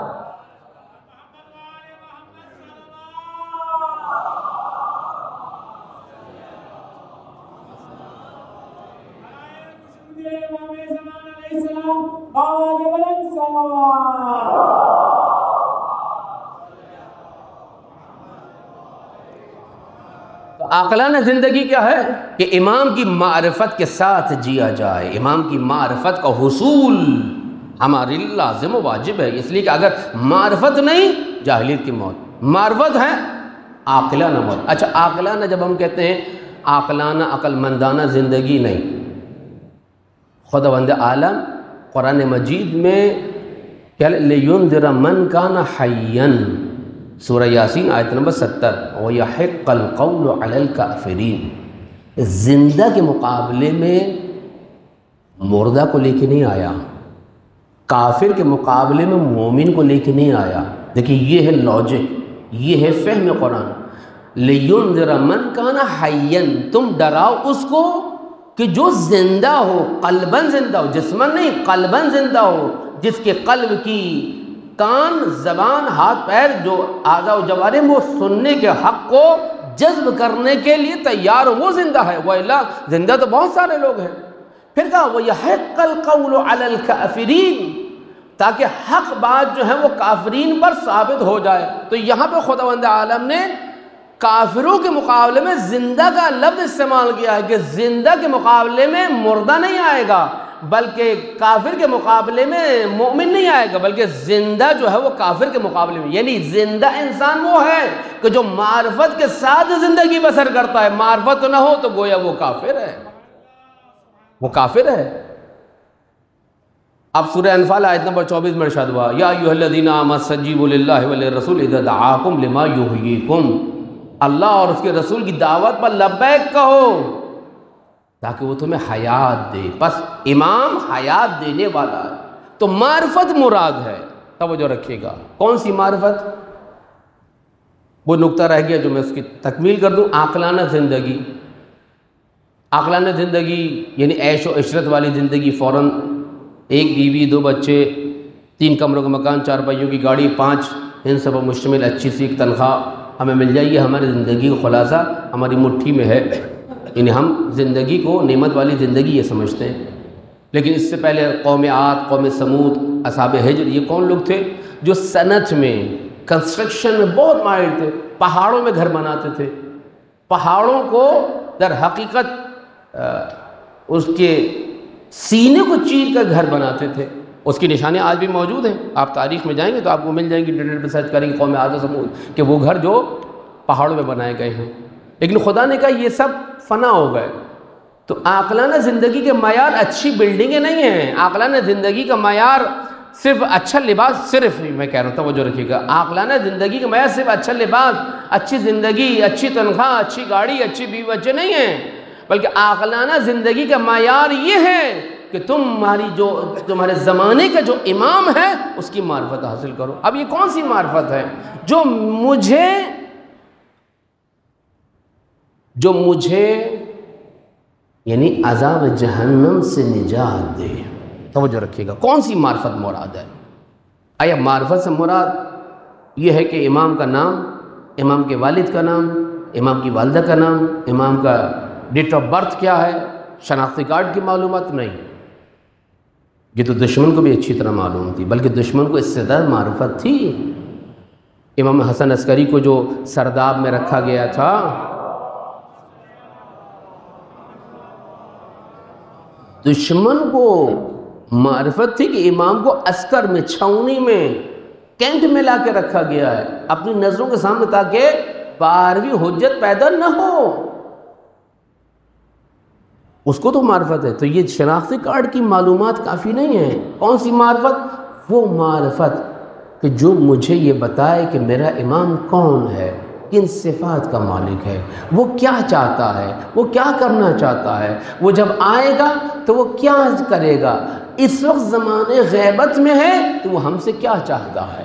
عاقلانہ زندگی کیا ہے کہ امام کی معرفت کے ساتھ جیا جائے۔ امام کی معرفت کا حصول ہمارے لازم و واجب ہے، اس لیے کہ اگر معرفت نہیں، جاہلیت کی موت، معرفت ہے عاقلانہ موت۔ اچھا، عاقلانہ جب ہم کہتے ہیں عاقلانہ عقل مندانہ زندگی نہیں، خداوند عالم قرآن مجید میں کیا لِيُنذِرَ مَنْ كَانَ حَيًّا، سورہ یاسین آیت نمبر 70، وَيَحِقَّ الْقَوْلُ عَلَى الْكَافِرِينَ، زندہ کے مقابلے میں مردہ کو لے کے نہیں آیا، کافر کے مقابلے میں مومن کو لے کے نہیں آیا۔ دیکھیں یہ ہے لاجک، یہ ہے فہم قرآن۔ لِيُنذِرَ مَنْ كَانَ حَيًّا، تم ڈراؤ اس کو کہ جو زندہ ہو، قلباً زندہ ہو، جسماً نہیں، قلباً زندہ ہو، جس کے قلب کی کان، زبان، ہاتھ، پیر، جو اعضاء و جوارح وہ سننے کے حق کو جذب کرنے کے لیے تیار ہو، وہ زندہ ہے۔ وَإِلَّا زندہ تو بہت سارے لوگ ہیں۔ پھر کہا وَيَحِقَّ الْقَوْلُ عَلَى الْكَافِرِينَ، تاکہ حق بات جو ہے وہ کافرین پر ثابت ہو جائے۔ تو یہاں پہ خداوند عالم نے کافروں کے مقابلے میں زندہ کا لفظ استعمال کیا ہے کہ زندہ کے مقابلے میں مردہ نہیں آئے گا، بلکہ کافر کے مقابلے میں مومن نہیں آئے گا، بلکہ زندہ جو ہے وہ کافر کے مقابلے میں، یعنی زندہ انسان وہ ہے کہ جو معرفت کے ساتھ زندگی بسر کرتا ہے، معرفت نہ ہو تو گویا وہ کافر ہے، وہ کافر ہے۔ اب سورہ انفال آیت نمبر 24 میں ارشاد ہوا یا ایھا الذین آمنوا استجیبوا للہ وللرسول اذا دعاکم لما یحییکم، اللہ اور اس کے رسول کی دعوت پر لبیک کہو تاکہ وہ تمہیں حیات دے۔ بس امام حیات دینے والا ہے، تو معرفت مراد ہے، توجہ رکھیے گا۔ کون سی معرفت؟ وہ نقطہ رہ گیا جو میں اس کی تکمیل کر دوں۔ عاقلانہ زندگی، عاقلانہ زندگی یعنی عیش و عشرت والی زندگی، فوراً ایک بیوی، 2 بچے، 3 کمروں کا مکان، 4 پہیوں کی گاڑی، 5 ان سب مشتمل اچھی سی ایک تنخواہ ہمیں مل جائے، یہ ہماری زندگی کا خلاصہ ہماری مٹھی میں ہے، یعنی ہم زندگی کو نعمت والی زندگی یہ سمجھتے ہیں۔ لیکن اس سے پہلے قوم عاد، قوم سمود، اصحاب حجر، یہ کون لوگ تھے جو صنعت میں، کنسٹرکشن میں بہت ماہر تھے، پہاڑوں میں گھر بناتے تھے، پہاڑوں کو در حقیقت اس کے سینے کو چیر کر گھر بناتے تھے۔ اس کی نشانیاں آج بھی موجود ہیں، آپ تاریخ میں جائیں گے تو آپ کو مل جائیں گی، انٹرنیٹ پہ سرچ کریں گے قوم عاد و سمود کہ وہ گھر جو پہاڑوں میں بنائے گئے ہیں۔ لیکن خدا نے کہا یہ سب فنا ہو گئے۔ تو عاقلانہ زندگی کے معیار اچھی بلڈنگیں نہیں ہیں، عاقلانہ زندگی کا معیار صرف اچھا لباس، صرف میں کہہ رہا ہوں توجہ رکھیے گا، عاقلانہ زندگی کا معیار صرف اچھا لباس، اچھی زندگی، اچھی تنخواہ، اچھی گاڑی، اچھی بیوی بچے نہیں ہیں، بلکہ عاقلانہ زندگی کا معیار یہ ہے کہ تمہارے زمانے کا جو امام ہے اس کی معرفت حاصل کرو۔ اب یہ کون سی معرفت ہے؟ جو مجھے جو مجھے یعنی عذاب جہنم سے نجات دے۔ توجہ رکھیے گا، کون سی معرفت مراد ہے؟ آیا معرفت سے مراد یہ ہے کہ امام کا نام، امام کے والد کا نام، امام کی والدہ کا نام، امام کا ڈیٹ آف برتھ کیا ہے، شناختی کارڈ کی معلومات؟ نہیں، یہ تو دشمن کو بھی اچھی طرح معلوم تھی، بلکہ دشمن کو اس سے زیادہ معرفت تھی۔ امام حسن عسکری کو جو سرداب میں رکھا گیا تھا، دشمن کو معرفت تھی کہ امام کو عسکر میں، چھاؤنی میں، کینٹ میں لا کے رکھا گیا ہے اپنی نظروں کے سامنے، تاکہ باہروی حجت پیدا نہ ہو۔ اس کو تو معرفت ہے، تو یہ شناختی کارڈ کی معلومات کافی نہیں ہے۔ کون سی معرفت؟ وہ معرفت کہ جو مجھے یہ بتائے کہ میرا امام کون ہے، کن صفات کا مالک ہے، وہ کیا چاہتا ہے، وہ کیا کرنا چاہتا ہے، وہ جب آئے گا تو وہ کیا کرے گا، اس وقت زمانے غیبت میں ہے تو وہ ہم سے کیا چاہتا ہے۔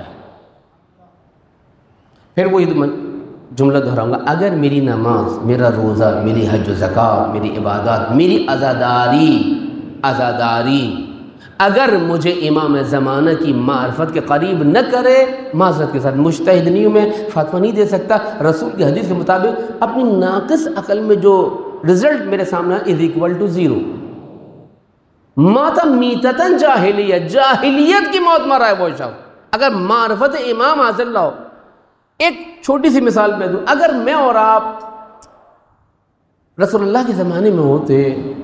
پھر وہی جملہ دہراؤں گا، اگر میری نماز، میرا روزہ، میری حج و زکوٰۃ، میری عبادات، میری عزاداری اگر مجھے امام زمانہ کی معرفت کے قریب نہ کرے، معذرت کے ساتھ مجتہد نہیں ہوں، میں فتویٰ نہیں دے سکتا، رسول کی حدیث کے مطابق اپنی ناقص عقل میں جو رزلٹ میرے سامنے ہے = 0۔ ماتا میتتاً جاہلیہ، جاہلیت کی موت مرا ہے وہ شخص، اگر معرفت امام حاصل نہ ہو۔ ایک چھوٹی سی مثال میں دوں، اگر میں اور آپ رسول اللہ کے زمانے میں ہوتے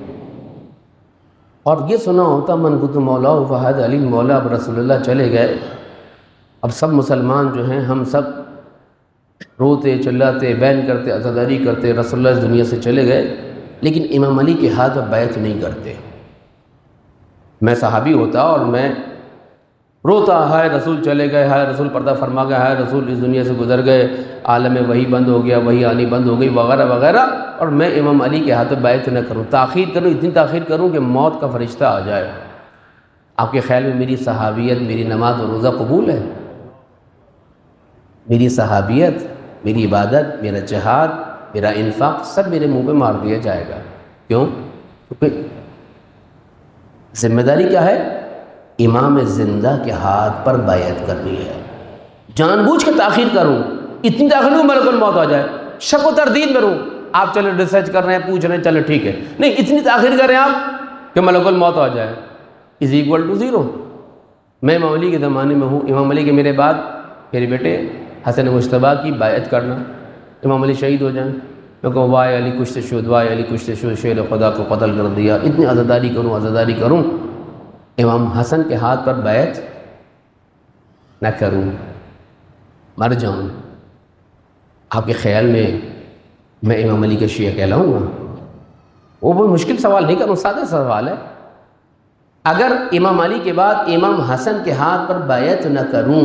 اور یہ سنا ہوتا من کنت مولا فہد علی مولا، اب رسول اللہ چلے گئے، اب سب مسلمان جو ہیں ہم سب روتے چلاتے بین کرتے عزاداری کرتے، رسول اللہ اس دنیا سے چلے گئے، لیکن امام علی کے ہاتھ میں بیعت نہیں کرتے۔ میں صحابی ہوتا اور میں روتا، ہائے رسول چلے گئے، ہائے رسول پردہ فرما گئے، ہائے رسول اس دنیا سے گزر گئے، عالم وحی بند ہو گیا، وحی آنی بند ہو گئی وغیرہ وغیرہ، اور میں امام علی کے ہاتھ بیعت نہ کروں، تاخیر کروں، اتنی تاخیر کروں کہ موت کا فرشتہ آ جائے۔ آپ کے خیال میں میری صحابیت، میری نماز اور روزہ قبول ہے؟ میری صحابیت، میری عبادت، میرا جہاد، میرا انفاق سب میرے منہ پہ مار دیا جائے گا۔ کیوں؟ کیونکہ ذمہ داری کیا ہے؟ امام زندہ کے ہاتھ پر بیعت کرنی ہے۔ جان بوجھ کے تاخیر کروں، اتنی تاخیر نہیں ملک الموت آ جائے، شک و تردید میں رہوں، آپ چلے ریسرچ کر رہے ہیں، پوچھ رہے ہیں، چلے ٹھیک ہے، نہیں اتنی تاخیر کر رہے ہیں آپ کہ ملک الموت آ جائے = 0۔ میں امام علی کے زمانے میں ہوں، امام علی کے میرے بعد میرے بیٹے حسن مجتبیٰ کی بیعت کرنا، امام علی شہید ہو جائیں، میں کہوں وائے علی کشت شد، وائے علی کشت شد، شیر خدا کو قتل کر دیا، اتنی عزاداری کروں، امام حسن کے ہاتھ پر بیعت نہ کروں، مر جاؤں، آپ کے خیال میں امام علی کا شیعہ کہلاؤں گا؟ وہ بہت مشکل سوال نہیں کروں، سادہ سوال ہے۔ اگر امام علی کے بعد امام حسن کے ہاتھ پر بیعت نہ کروں،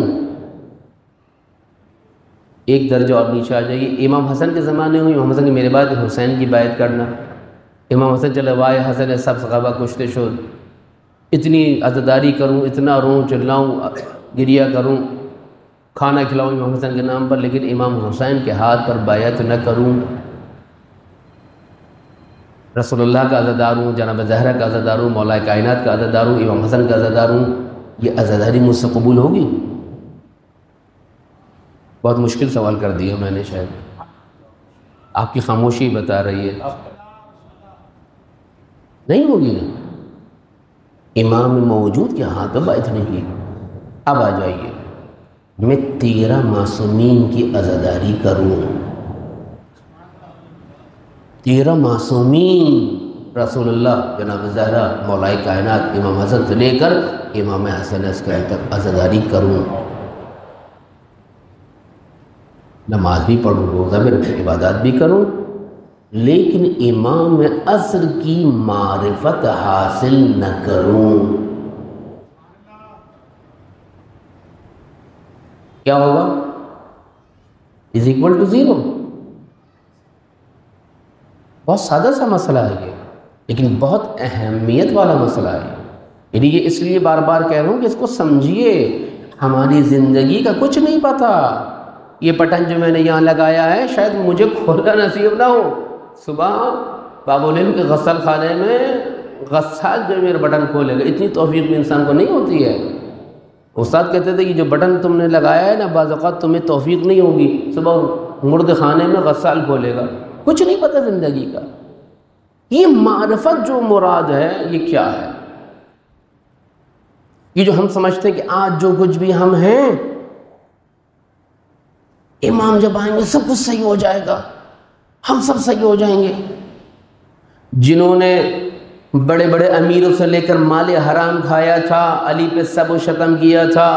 ایک درجہ اور نیچے آ جائیے، امام حسن کے زمانے ہوں، امام حسن کے میرے بعد حسین کی بیعت کرنا، امام حسن چلے وائے حسن سب صحابہ کشتے شد، اتنی عزاداری کروں، اتنا روں چلاؤں، گریہ کروں، کھانا کھلاؤں امام حسن کے نام پر، لیکن امام حسین کے ہاتھ پر بیعت نہ کروں، رسول اللہ کا عزادار ہوں، جناب زہرا کا عزادار ہوں، مولا کائنات کا عزادار ہوں، امام حسن کا عزادار ہوں، یہ عزاداری مجھ سے قبول ہوگی؟ بہت مشکل سوال کر دیا میں نے، شاید آپ کی خاموشی بتا رہی ہے نہیں ہوگی۔ امام موجود کے ہاتھ پہ بیعت نہیں کی۔ اب آ جائیے، میں 13 معصومین کی عزاداری کروں، 13 معصومین، رسول اللہ، جناب زہرا، مولا کائنات، امام حسن سے لے کر امام حسن عسکری تک عزاداری کروں، نماز بھی پڑھوں، روزہ بھی رکھوں، عبادات بھی کروں، لیکن امام عصر کی معرفت حاصل نہ کروں۔ کیا ہوگا؟ = 0۔ بہت سادہ سا مسئلہ ہے یہ، لیکن بہت اہمیت والا مسئلہ ہے، یعنی یہ اس لیے بار بار کہہ رہا ہوں کہ اس کو سمجھیے، ہماری زندگی کا کچھ نہیں پتہ۔ یہ بٹن جو میں نے یہاں لگایا ہے شاید مجھے کھولنا نصیب نہ ہو، صبح باب العلم کے غسل خانے میں غسال جو میرا بٹن کھولے گا، اتنی توفیق بھی انسان کو نہیں ہوتی ہے۔ استاد کہتے تھے کہ جو بٹن تم نے لگایا ہے نا، بعض اوقات تمہیں توفیق نہیں ہوگی، صبح مرد خانے میں غسال کھولے گا، کچھ نہیں پتہ زندگی کا۔ یہ معرفت جو مراد ہے یہ کیا ہے؟ یہ جو ہم سمجھتے ہیں کہ آج جو کچھ بھی ہم ہیں، امام جب آئیں گے سب کچھ صحیح ہو جائے گا، ہم سب صحیح ہو جائیں گے۔ جنہوں نے بڑے بڑے امیروں سے لے کر مال حرام کھایا تھا، علی پہ سب و شتم کیا تھا،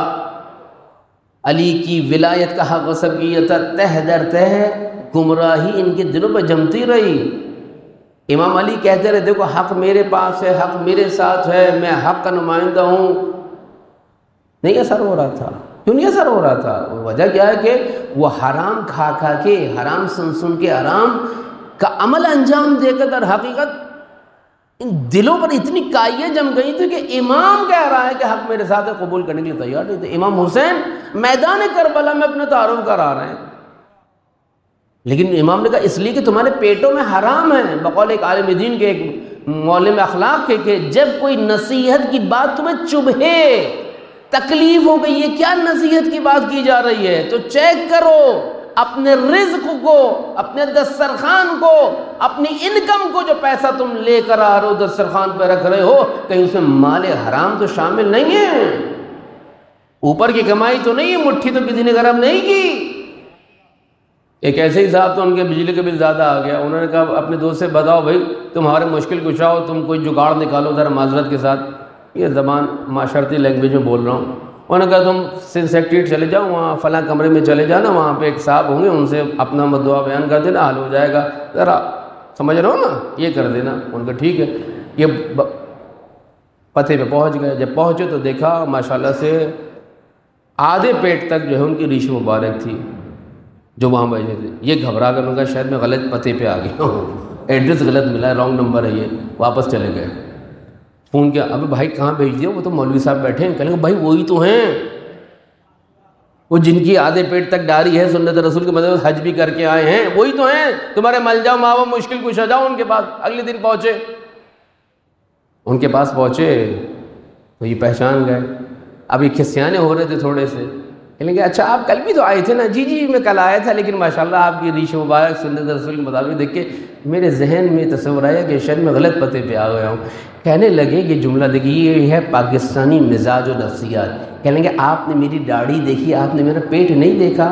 علی کی ولایت کا حق غصب کیا تھا، تہ در تہ گمراہی ان کے دلوں پہ جمتی رہی۔ امام علی کہتے رہے دیکھو حق میرے پاس ہے، حق میرے ساتھ ہے، میں حق کا نمائندہ ہوں۔ نہیں اثر ہو رہا تھا۔ کیوں نہیں اثر ہو رہا تھا؟ وجہ کیا ہے کہ وہ حرام کھا کھا کے، حرام سن کے، حرام کا عمل انجام دے کر در حقیقت ان دلوں پر اتنی کائیاں جم گئی تھی کہ امام کہہ رہا ہے کہ حق میرے ساتھ ہے، قبول کرنے کے لیے تیار نہیں تھے۔ امام حسین میدان کربلا میں اپنے تعارف کرا رہے ہیں، لیکن امام نے کہا اس لیے کہ تمہارے پیٹوں میں حرام ہے۔ بقول ایک عالم دین کے، ایک معلم اخلاق کے، کہ جب کوئی نصیحت کی بات تمہیں چبھے، تکلیف ہو گئی، یہ کیا نصیحت کی بات کی جا رہی ہے، تو چیک کرو اپنے رزق کو، اپنے دسترخوان کو، اپنی انکم کو، جو پیسہ تم لے کر آ رہے ہو دسترخوان پہ رکھ رہے ہو، کہیں اس میں مال حرام تو شامل نہیں ہے، اوپر کی کمائی تو نہیں ہے، مٹھی تو کسی نے گرم نہیں کی۔ ایک ایسے ہی صاحب تو ان کے بجلی کا بل زیادہ آ گیا، انہوں نے کہا اپنے دوست سے بتاؤ بھائی تمہارے مشکل کچھ ہو، تم کوئی جگاڑ نکالو ذرا معذرت کے ساتھ، یہ زبان معاشرتی لینگویج میں بول رہا ہوں۔ انہوں نے کہا تم سیکریٹریٹ چلے جاؤ، وہاں فلاں کمرے میں چلے جانا، وہاں پہ ایک صاحب ہوں گے، ان سے اپنا دعا بیان کر دینا، حل ہو جائے گا، ذرا سمجھ رہے ہو نا، یہ کر دینا۔ ان کا ٹھیک ہے۔ یہ پتے پہ پہنچ گئے، جب پہنچے تو دیکھا ماشاءاللہ سے آدھے پیٹ تک جو ہے ان کی ریش مبارک تھی جو وہاں بیٹھے تھے۔ یہ گھبرا کر ان کا شاید میں غلط پتے پہ آ گیا ہوں، ایڈریس غلط ملا ہے، رانگ نمبر ہے، یہ واپس چلے گئے۔ فون کیا، ابھی بھائی کہاں بھیج دیا؟ وہ تو مولوی صاحب بیٹھے ہیں۔ کہنے لگا بھائی وہی تو ہیں، وہ جن کی آدھے پیٹ تک ڈاری ہے، سنت رسول کے مطابق حج بھی کر کے آئے ہیں، وہی تو ہیں، تمہارے مل جاؤ ماو مشکل کشا جاؤ ان کے پاس۔ اگلے دن پہنچے، ان کے پاس پہنچے تو یہ پہچان گئے۔ اب یہ کھسیانے ہو رہے تھے تھوڑے سے، کہنے لگے اچھا آپ کل بھی تو آئے تھے نا؟ جی جی میں کل آیا تھا، لیکن ماشاءاللہ آپ کی ریش مبارک سنت رسول کے مطابق دیکھ کے میرے ذہن میں تصور آیا کہ شاید میں غلط پتے پہ آ گیا ہوں۔ کہنے لگے یہ جملہ دیکھیے، یہ ہے پاکستانی مزاج و نفسیات۔ کہنے لگے آپ نے میری داڑھی دیکھی، آپ نے میرا پیٹ نہیں دیکھا؟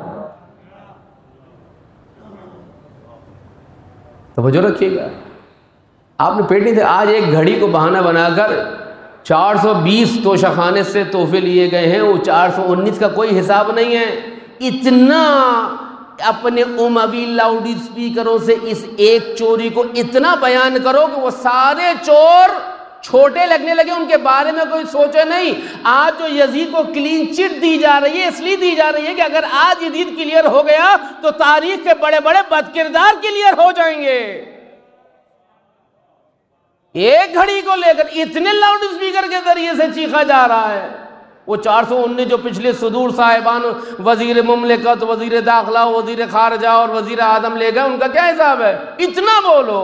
توجہ رکھیے گا، آپ نے پیٹ نہیں دیکھا۔ آج ایک گھڑی کو بہانہ بنا کر 420 توشہ خانے سے تحفے لیے گئے ہیں، وہ 419 کا کوئی حساب نہیں ہے۔ اتنا اپنے اموی لاؤڈ اسپیکروں سے اس ایک چوری کو اتنا بیان کرو کہ وہ سارے چور چھوٹے لگنے لگے، ان کے بارے میں کوئی سوچے نہیں۔ آج جو یزید کو کلین چٹ دی جا رہی ہے، اس لیے دی جا رہی ہے کہ اگر آج یزید کلیئر ہو گیا تو تاریخ کے بڑے بڑے بدکردار کلیئر ہو جائیں گے۔ ایک گھڑی کو لے کر اتنے لاؤڈ اسپیکر کے ذریعے سے چیخا جا رہا ہے۔ وہ 419 جو پچھلے صدور صاحبان، وزیر مملکت، وزیر داخلہ، وزیر خارجہ اور وزیر اعظم لے گئے، ان کا کیا حساب ہے؟ اتنا بولو۔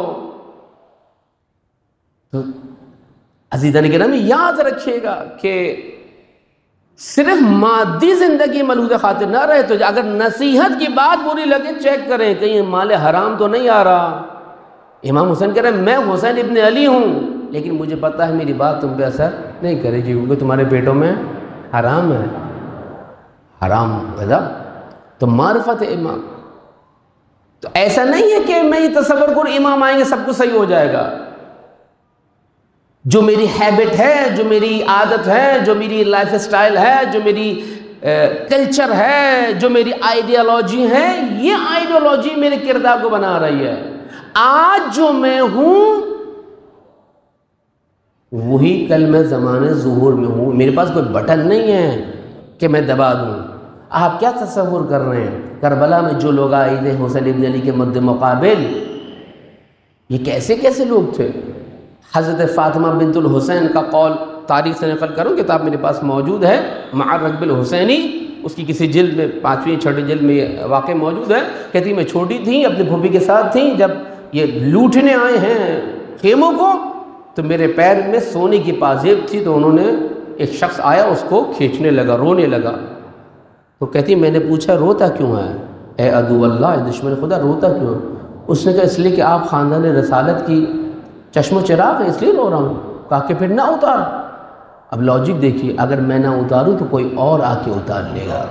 تو عزیزان گرامی یاد رکھیے گا کہ صرف مادی زندگی ملحوظ خاطر نہ رہے، تو اگر نصیحت کی بات بری لگے چیک کریں کہیں مال حرام تو نہیں آ رہا۔ امام حسین کہہ رہے ہیں میں حسین ابن علی ہوں، لیکن مجھے پتا ہے میری بات تم پہ اثر نہیں کرے گی، کیونکہ تمہارے پیٹوں میں حرام ہے، حرام غذا۔ تو معرفت امام، تو ایسا نہیں ہے کہ میں یہ تصور کروں امام آئیں گے سب کچھ صحیح ہو جائے گا۔ جو میری ہیبٹ ہے، جو میری عادت ہے، جو میری لائف سٹائل ہے، جو میری کلچر ہے، جو میری آئیڈیالوجی ہے، یہ آئیڈیالوجی میرے کردار کو بنا رہی ہے۔ آج جو میں ہوں وہی کل میں زمانے ظہور میں ہوں، میرے پاس کوئی بٹن نہیں ہے کہ میں دبا دوں۔ آپ کیا تصور کر رہے ہیں؟ کربلا میں جو لوگ آئے تھے حسین ابن علی کے مد مقابل، یہ کیسے کیسے لوگ تھے؟ حضرت فاطمہ بنت الحسین کا قول تاریخ سے نقل کروں، کتاب میرے پاس موجود ہے، معرق بالحسینی، اس کی کسی جلد میں 5ویں 6ٹھی جلد میں یہ واقع موجود ہے۔ کہتی میں چھوٹی تھی، اپنی پھوپھی کے ساتھ تھیں، جب یہ لوٹنے آئے ہیں خیموں کو، تو میرے پیر میں سونے کی پازیب تھی، تو انہوں نے ایک شخص آیا اس کو کھینچنے لگا، رونے لگا۔ تو کہتی میں نے پوچھا روتا کیوں ہے اے عدو اللہ، دشمن خدا روتا کیوں؟ اس نے کہا اس لیے کہ آپ خاندان رسالت کی چشم و چراغ ہے، اس لیے رو رہا ہوں۔ کہا کہ پھر نہ اتار۔ اب لاجک دیکھیے، اگر میں نہ اتاروں تو کوئی اور آ کے اتار لے گا۔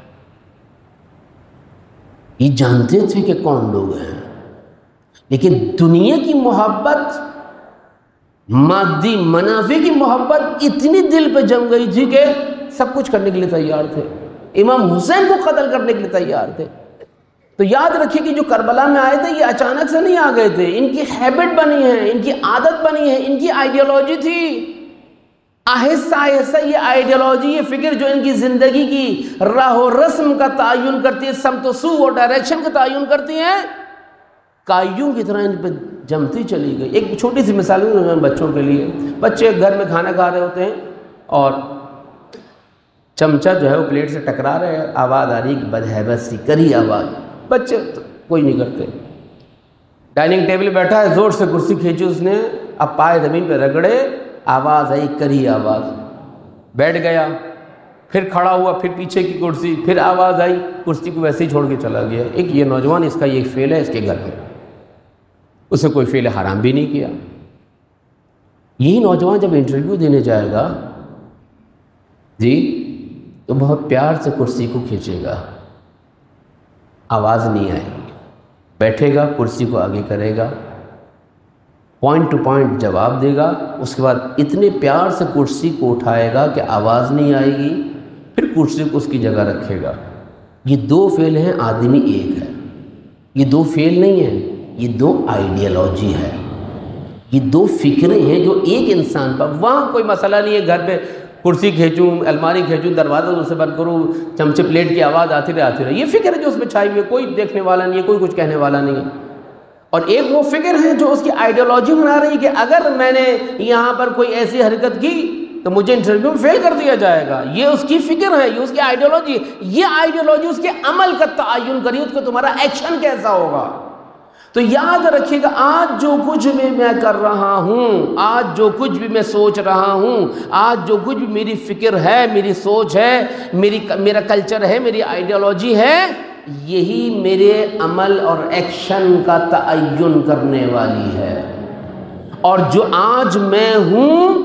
یہ جانتے تھے کہ کون لوگ ہیں، لیکن دنیا کی محبت، مادی منافع کی محبت اتنی دل پہ جم گئی تھی کہ سب کچھ کرنے کے لیے تیار تھے، امام حسین کو قتل کرنے کے لیے تیار تھے۔ تو یاد رکھیے کہ جو کربلا میں آئے تھے یہ اچانک سے نہیں آ گئے تھے، ان کی ہیبٹ بنی ہے، ان کی عادت بنی ہے، ان کی آئیڈیالوجی تھی۔ آہستہ آہستہ یہ آئیڈیالوجی، یہ فکر جو ان کی زندگی کی راہ و رسم کا تعین کرتی ہے، سمت و سو اور ڈائریکشن کا تعین کرتی ہے، کائیوں کی طرح ان پہ جمتی چلی گئی۔ ایک چھوٹی سی مثال ہے بچوں کے لیے، بچے گھر میں کھانا کھا رہے ہوتے ہیں اور چمچہ جو ہے وہ پلیٹ سے ٹکرا رہے ہیں، آواز آ رہی ہے بدہیبت سی کری آواز، بچے کوئی نہیں کرتے۔ ڈائننگ ٹیبل بیٹھا ہے، زور سے کرسی کھینچی اس نے، اب پائے زمین پہ رگڑے، آواز آئی کری آواز، بیٹھ گیا، پھر کھڑا ہوا، پھر پیچھے کی کرسی، پھر آواز آئی، کرسی کو ویسے ہی چھوڑ کے چلا گیا۔ ایک یہ نوجوان، اس کا یہ فعل ہے اس کے گھر میں، اس نے کوئی فعل حرام بھی نہیں کیا۔ یہی نوجوان جب انٹرویو دینے جائے گا جی تو بہت پیار سے کرسی کو کھینچے گا، آواز نہیں آئے گی، بیٹھے گا، کرسی کو آگے کرے گا، پوائنٹ ٹو پوائنٹ جواب دے گا، اس کے بعد اتنے پیار سے کرسی کو اٹھائے گا کہ آواز نہیں آئے گی، پھر کرسی کو اس کی جگہ رکھے گا۔ یہ دو فعل ہیں، آدمی ایک ہے۔ یہ دو فعل نہیں ہیں، یہ دو آئیڈیالوجی ہے، یہ دو فکریں ہیں جو ایک انسان پر۔ وہاں کوئی مسئلہ نہیں ہے، گھر پہ کرسی کھینچوں، الماری کھینچوں، دروازہ سے بند کروں، چمچے پلیٹ کی آواز آتی رہے، یہ فکر ہے جو اس میں چھائی ہوئی ہے، کوئی دیکھنے والا نہیں ہے، کوئی کچھ کہنے والا نہیں ہے۔ اور ایک وہ فکر ہے جو اس کی آئیڈیالوجی بنا رہی ہے کہ اگر میں نے یہاں پر کوئی ایسی حرکت کی تو مجھے انٹرویو میں فیل کر دیا جائے گا۔ یہ اس کی فکر ہے، یہ اس کی آئیڈیالوجی ہے۔ یہ آئیڈیالوجی اس کے عمل کا تعین کری، اس کو تمہارا ایکشن کیسا ہوگا۔ تو یاد رکھیے گا، آج جو کچھ بھی میں کر رہا ہوں، آج جو کچھ بھی میں سوچ رہا ہوں، آج جو کچھ بھی میری فکر ہے، میری سوچ ہے، میرا کلچر ہے، میری آئیڈیالوجی ہے، یہی میرے عمل اور ایکشن کا تعین کرنے والی ہے۔ اور جو آج میں ہوں،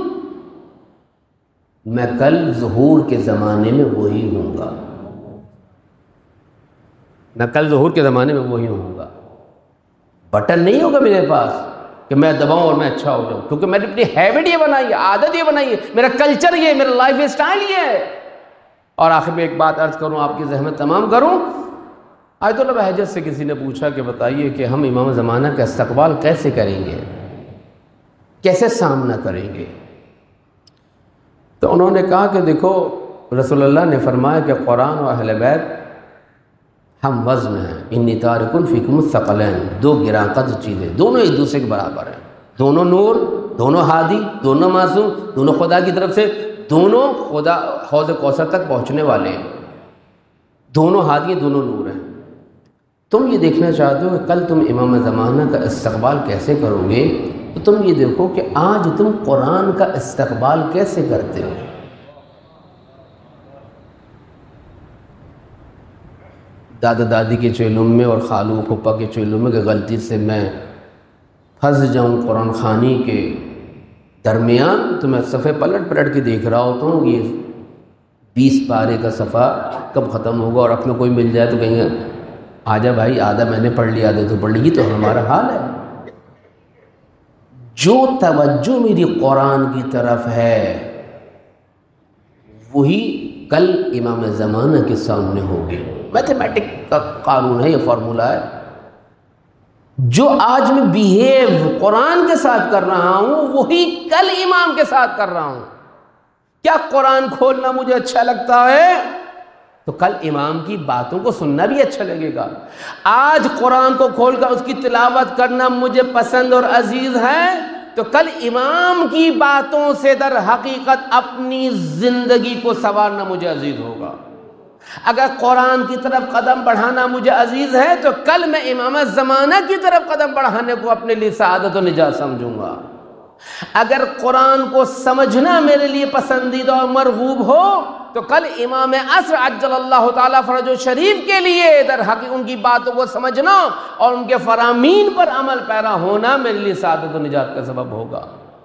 میں کل ظہور کے زمانے میں وہی ہوں گا، میں کل ظہور کے زمانے میں وہی ہوں گا۔ بٹن نہیں ہوگا میرے پاس کہ میں دباؤں اور میں اچھا ہو جاؤں، کیونکہ میں نے اپنی ہیبٹ یہ بنائی ہے، عادت یہ بنائی ہے، میرا کلچر یہ ہے، میرا لائف اسٹائل یہ ہے۔ اور آخر میں ایک بات عرض کروں، آپ کی زحمت تمام کروں۔ آیت اللہ بہجت سے کسی نے پوچھا کہ بتائیے کہ ہم امام زمانہ کا استقبال کیسے کریں گے، کیسے سامنا کریں گے؟ تو انہوں نے کہا کہ دیکھو، رسول اللہ نے فرمایا کہ قرآن و اہل بیت ہم وزن ہیں، انی تارک فیکم الثقلین، دو گراں قدر چیزیں، دونوں ایک دوسرے کے برابر ہیں، دونوں نور، دونوں ہادی، دونوں معصوم، دونوں خدا کی طرف سے، دونوں خدا حوض کوثر تک پہنچنے والے ہیں، دونوں ہادی، دونوں نور ہیں۔ تم یہ دیکھنا چاہتے ہو کہ کل تم امام زمانہ کا استقبال کیسے کرو گے، تو تم یہ دیکھو کہ آج تم قرآن کا استقبال کیسے کرتے ہو۔ دادا دادی کے چیلم میں اور خالو پھپھا کے چیلم میں کہ غلطی سے میں پھنس جاؤں قرآن خوانی کے درمیان، تو میں صفحے پلٹ پلٹ کے دیکھ رہا ہوتا ہوں یہ 20 پارے کا صفحہ کب ختم ہوگا، اور اپنے کوئی مل جائے تو کہیں گے آجا بھائی، آدھا میں نے پڑھ لیا، آدھا تو پڑھ لی۔ یہ تو ہمارا حال ہے۔ جو توجہ میری قرآن کی طرف ہے وہی کل امام زمانہ کے سامنے ہوگی۔ میتھمیٹک کا قانون ہے، یہ فارمولہ ہے۔ جو آج میں بیہیو قرآن کے ساتھ کر رہا ہوں وہی کل امام کے ساتھ کر رہا ہوں۔ کیا قرآن کھولنا مجھے اچھا لگتا ہے تو کل امام کی باتوں کو سننا بھی اچھا لگے گا۔ آج قرآن کو کھول کر اس کی تلاوت کرنا مجھے پسند اور عزیز ہے تو کل امام کی باتوں سے در حقیقت اپنی زندگی کو سنوارنا مجھے عزیز ہوگا۔ اگر قرآن کی طرف قدم بڑھانا مجھے عزیز ہے تو کل میں امام زمانہ کی طرف قدم بڑھانے کو اپنے لیے سعادت و نجات سمجھوں گا۔ اگر قرآن کو سمجھنا میرے لیے پسندیدہ اور مرغوب ہو تو کل امام عصر عجل اللہ تعالیٰ فرجہ شریف کے لیے در حقیقت ان کی باتوں کو سمجھنا اور ان کے فرامین پر عمل پیرا ہونا میرے لیے سعادت و نجات کا سبب ہوگا۔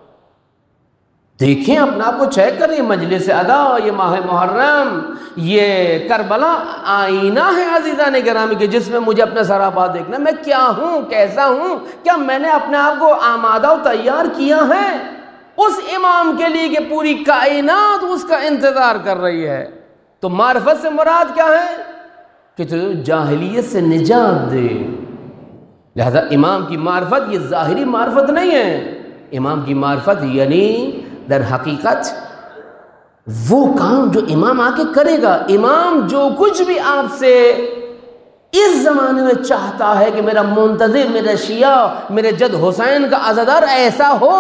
دیکھیں اپنا آپ کو چیک کریں، مجلس ادا، یہ ماہ محرم، یہ کربلا آئینہ ہے عزیزان گرامی کے، جس میں مجھے اپنے سراپا دیکھنا، میں کیا ہوں، کیسا ہوں، کیا میں نے اپنے آپ کو آمادہ و تیار کیا ہے اس امام کے لیے کہ پوری کائنات اس کا انتظار کر رہی ہے۔ تو معرفت سے مراد کیا ہے کہ تو جاہلیت سے نجات دے۔ لہذا امام کی معرفت یہ ظاہری معرفت نہیں ہے، امام کی معرفت یعنی در حقیقت وہ کام جو امام آ کے کرے گا۔ امام جو کچھ بھی آپ سے اس زمانے میں چاہتا ہے کہ میرا منتظر، میرا شیعہ، میرے جد حسین کا عزادار ایسا ہو،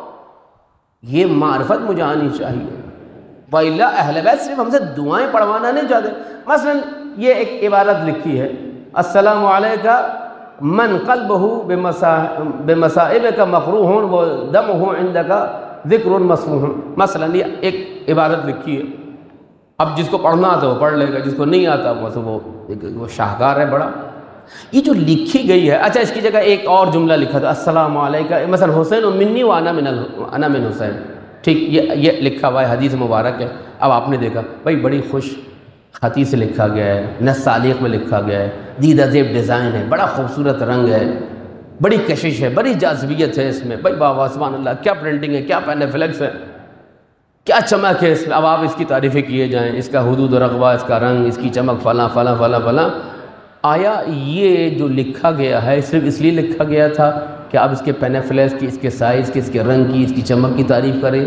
یہ معرفت مجھے آنی چاہیے۔ وَإِلَّا اہل بیت صرف ہم سے دعائیں پڑھوانا نہیں چاہتے۔ مثلا یہ ایک عبارت لکھی ہے، السلام علیکہ من قلبہ بمصائبک مقروح ودمہ عندک ذکر مسموح۔ مثلا یہ ایک عبارت لکھی ہے، اب جس کو پڑھنا آتا وہ پڑھ لے گا، جس کو نہیں آتا وہ شاہکار ہے بڑا۔ یہ جو لکھی گئی ہے، اچھا اس کی جگہ ایک اور جملہ لکھا تھا، السلام علیکہ مثلا حسین منی وانا من حسین، ٹھیک، یہ لکھا ہوا ہے، حدیث مبارک ہے۔ اب آپ نے دیکھا بھائی بڑی خوش خطی سے لکھا گیا ہے، نستعلیق میں لکھا گیا ہے، دیدہ زیب ڈیزائن ہے، بڑا خوبصورت رنگ ہے، بڑی کشش ہے، بڑی جاذبیت ہے اس میں، بھائی بابا سبحان اللہ، کیا پرنٹنگ ہے، کیا پین فلیکس ہے، کیا چمک ہے اس میں۔ اب آپ اس کی تعریفیں کیے جائیں، اس کا حدود و رقبہ، اس کا رنگ، اس کی چمک، فلاں فلاں فلاں فلاں۔ آیا یہ جو لکھا گیا ہے صرف اس لیے لکھا گیا تھا کہ آپ اس کے پین فلیکس کی، اس کے سائز کی، اس کے رنگ کی، اس کی چمک کی تعریف کریں؟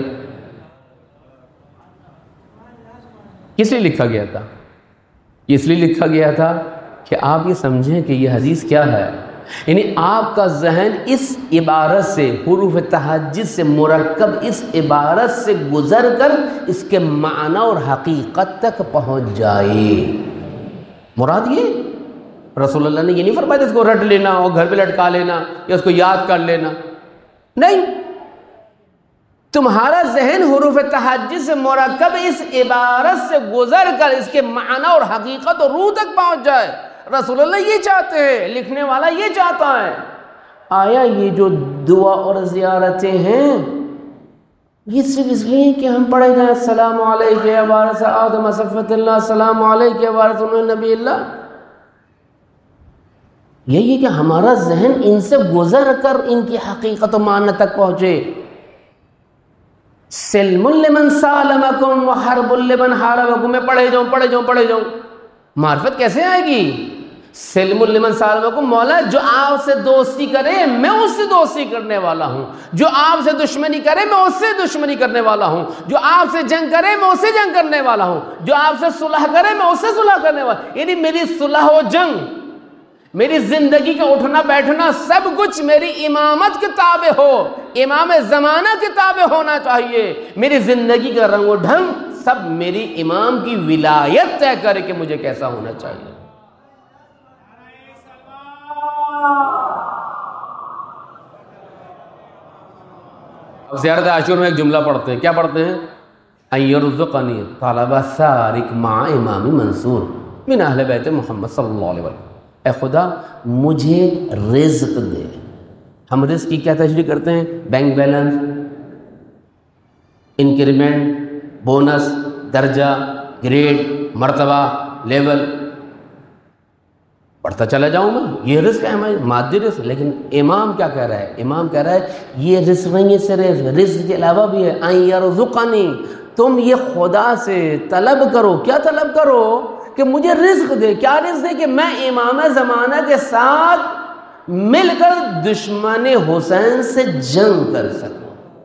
کس لیے لکھا گیا تھا؟ اس لیے لکھا گیا تھا کہ آپ یہ سمجھیں کہ یہ حدیث کیا ہے، یعنی آپ کا ذہن اس عبارت سے، حروف تہجد سے مرکب اس عبارت سے گزر کر اس کے معنی اور حقیقت تک پہنچ جائے۔ مراد یہ رسول اللہ نے یہ نہیں فرمایا اس کو رٹ لینا اور گھر پہ لٹکا لینا یا اس کو یاد کر لینا، نہیں، تمہارا ذہن حروف تہجد سے مرکب اس عبارت سے گزر کر اس کے معنی اور حقیقت اور روح تک پہنچ جائے۔ رسول اللہ یہ چاہتے ہیں، لکھنے والا یہ چاہتا ہے۔ آیا یہ جو دعا اور زیارتیں ہیں یہ صرف اس لیے کہ ہم پڑھے جائیں السلام علیکہ یا وارث آدم صفوۃ اللہ، السلام علیکہ یا وارث نبی اللہ؟ یہی کہ ہمارا ذہن ان سے گزر کر ان کی حقیقت و معنی تک پہنچے۔ سلم لمن سالمکم وحرب لمن حاربکم، میں پڑھے جاؤں۔ معرفت کیسے آئے گی؟ سلم لمن سالمکم، مولا جو آپ سے دوستی کرے میں اس سے دوستی کرنے والا ہوں، جو آپ سے دشمنی کرے میں اس سے دشمنی کرنے والا ہوں، جو آپ سے جنگ کرے میں اس سے جنگ کرنے والا ہوں، جو آپ سے صلح کرے میں اس سے صلح کرنے والا ہوں۔ یعنی میری صلح و جنگ، میری زندگی کا اٹھنا بیٹھنا سب کچھ میری امامت کے تابع ہو، امام زمانہ کے تابع ہونا چاہیے۔ میری زندگی کا رنگ و ڈھنگ سب میری امام کی ولایت طے کرے کہ مجھے کیسا ہونا چاہیے۔ زیارت عاشور میں ایک جملہ پڑھتے ہیں، کیا پڑھتے ہیں؟ ان یرزقنی طلب سارک مع امام منصور من اہل بیت محمد صلی اللہ علیہ وسلم، اے خدا مجھے رزق دے۔ ہم رزق کی کیا تشریح کرتے ہیں؟ بینک بیلنس، انکریمنٹ، بونس، درجہ، گریڈ، مرتبہ، لیول، پڑھتا چلا جاؤں میں، یہ رزق ہے ہمیں، مادی رزق۔ لیکن امام کیا کہہ رہا ہے؟ امام کہہ رہا ہے یہ رزق نہیں ہے، صرف رزق کے علاوہ بھی ہے، ان یرزقنی، تم یہ خدا سے طلب کرو۔ کیا طلب کرو؟ کہ مجھے رزق دے۔ کیا رزق دے؟ کہ میں امام زمانہ کے ساتھ مل کر دشمن حسین سے جنگ کر سکوں۔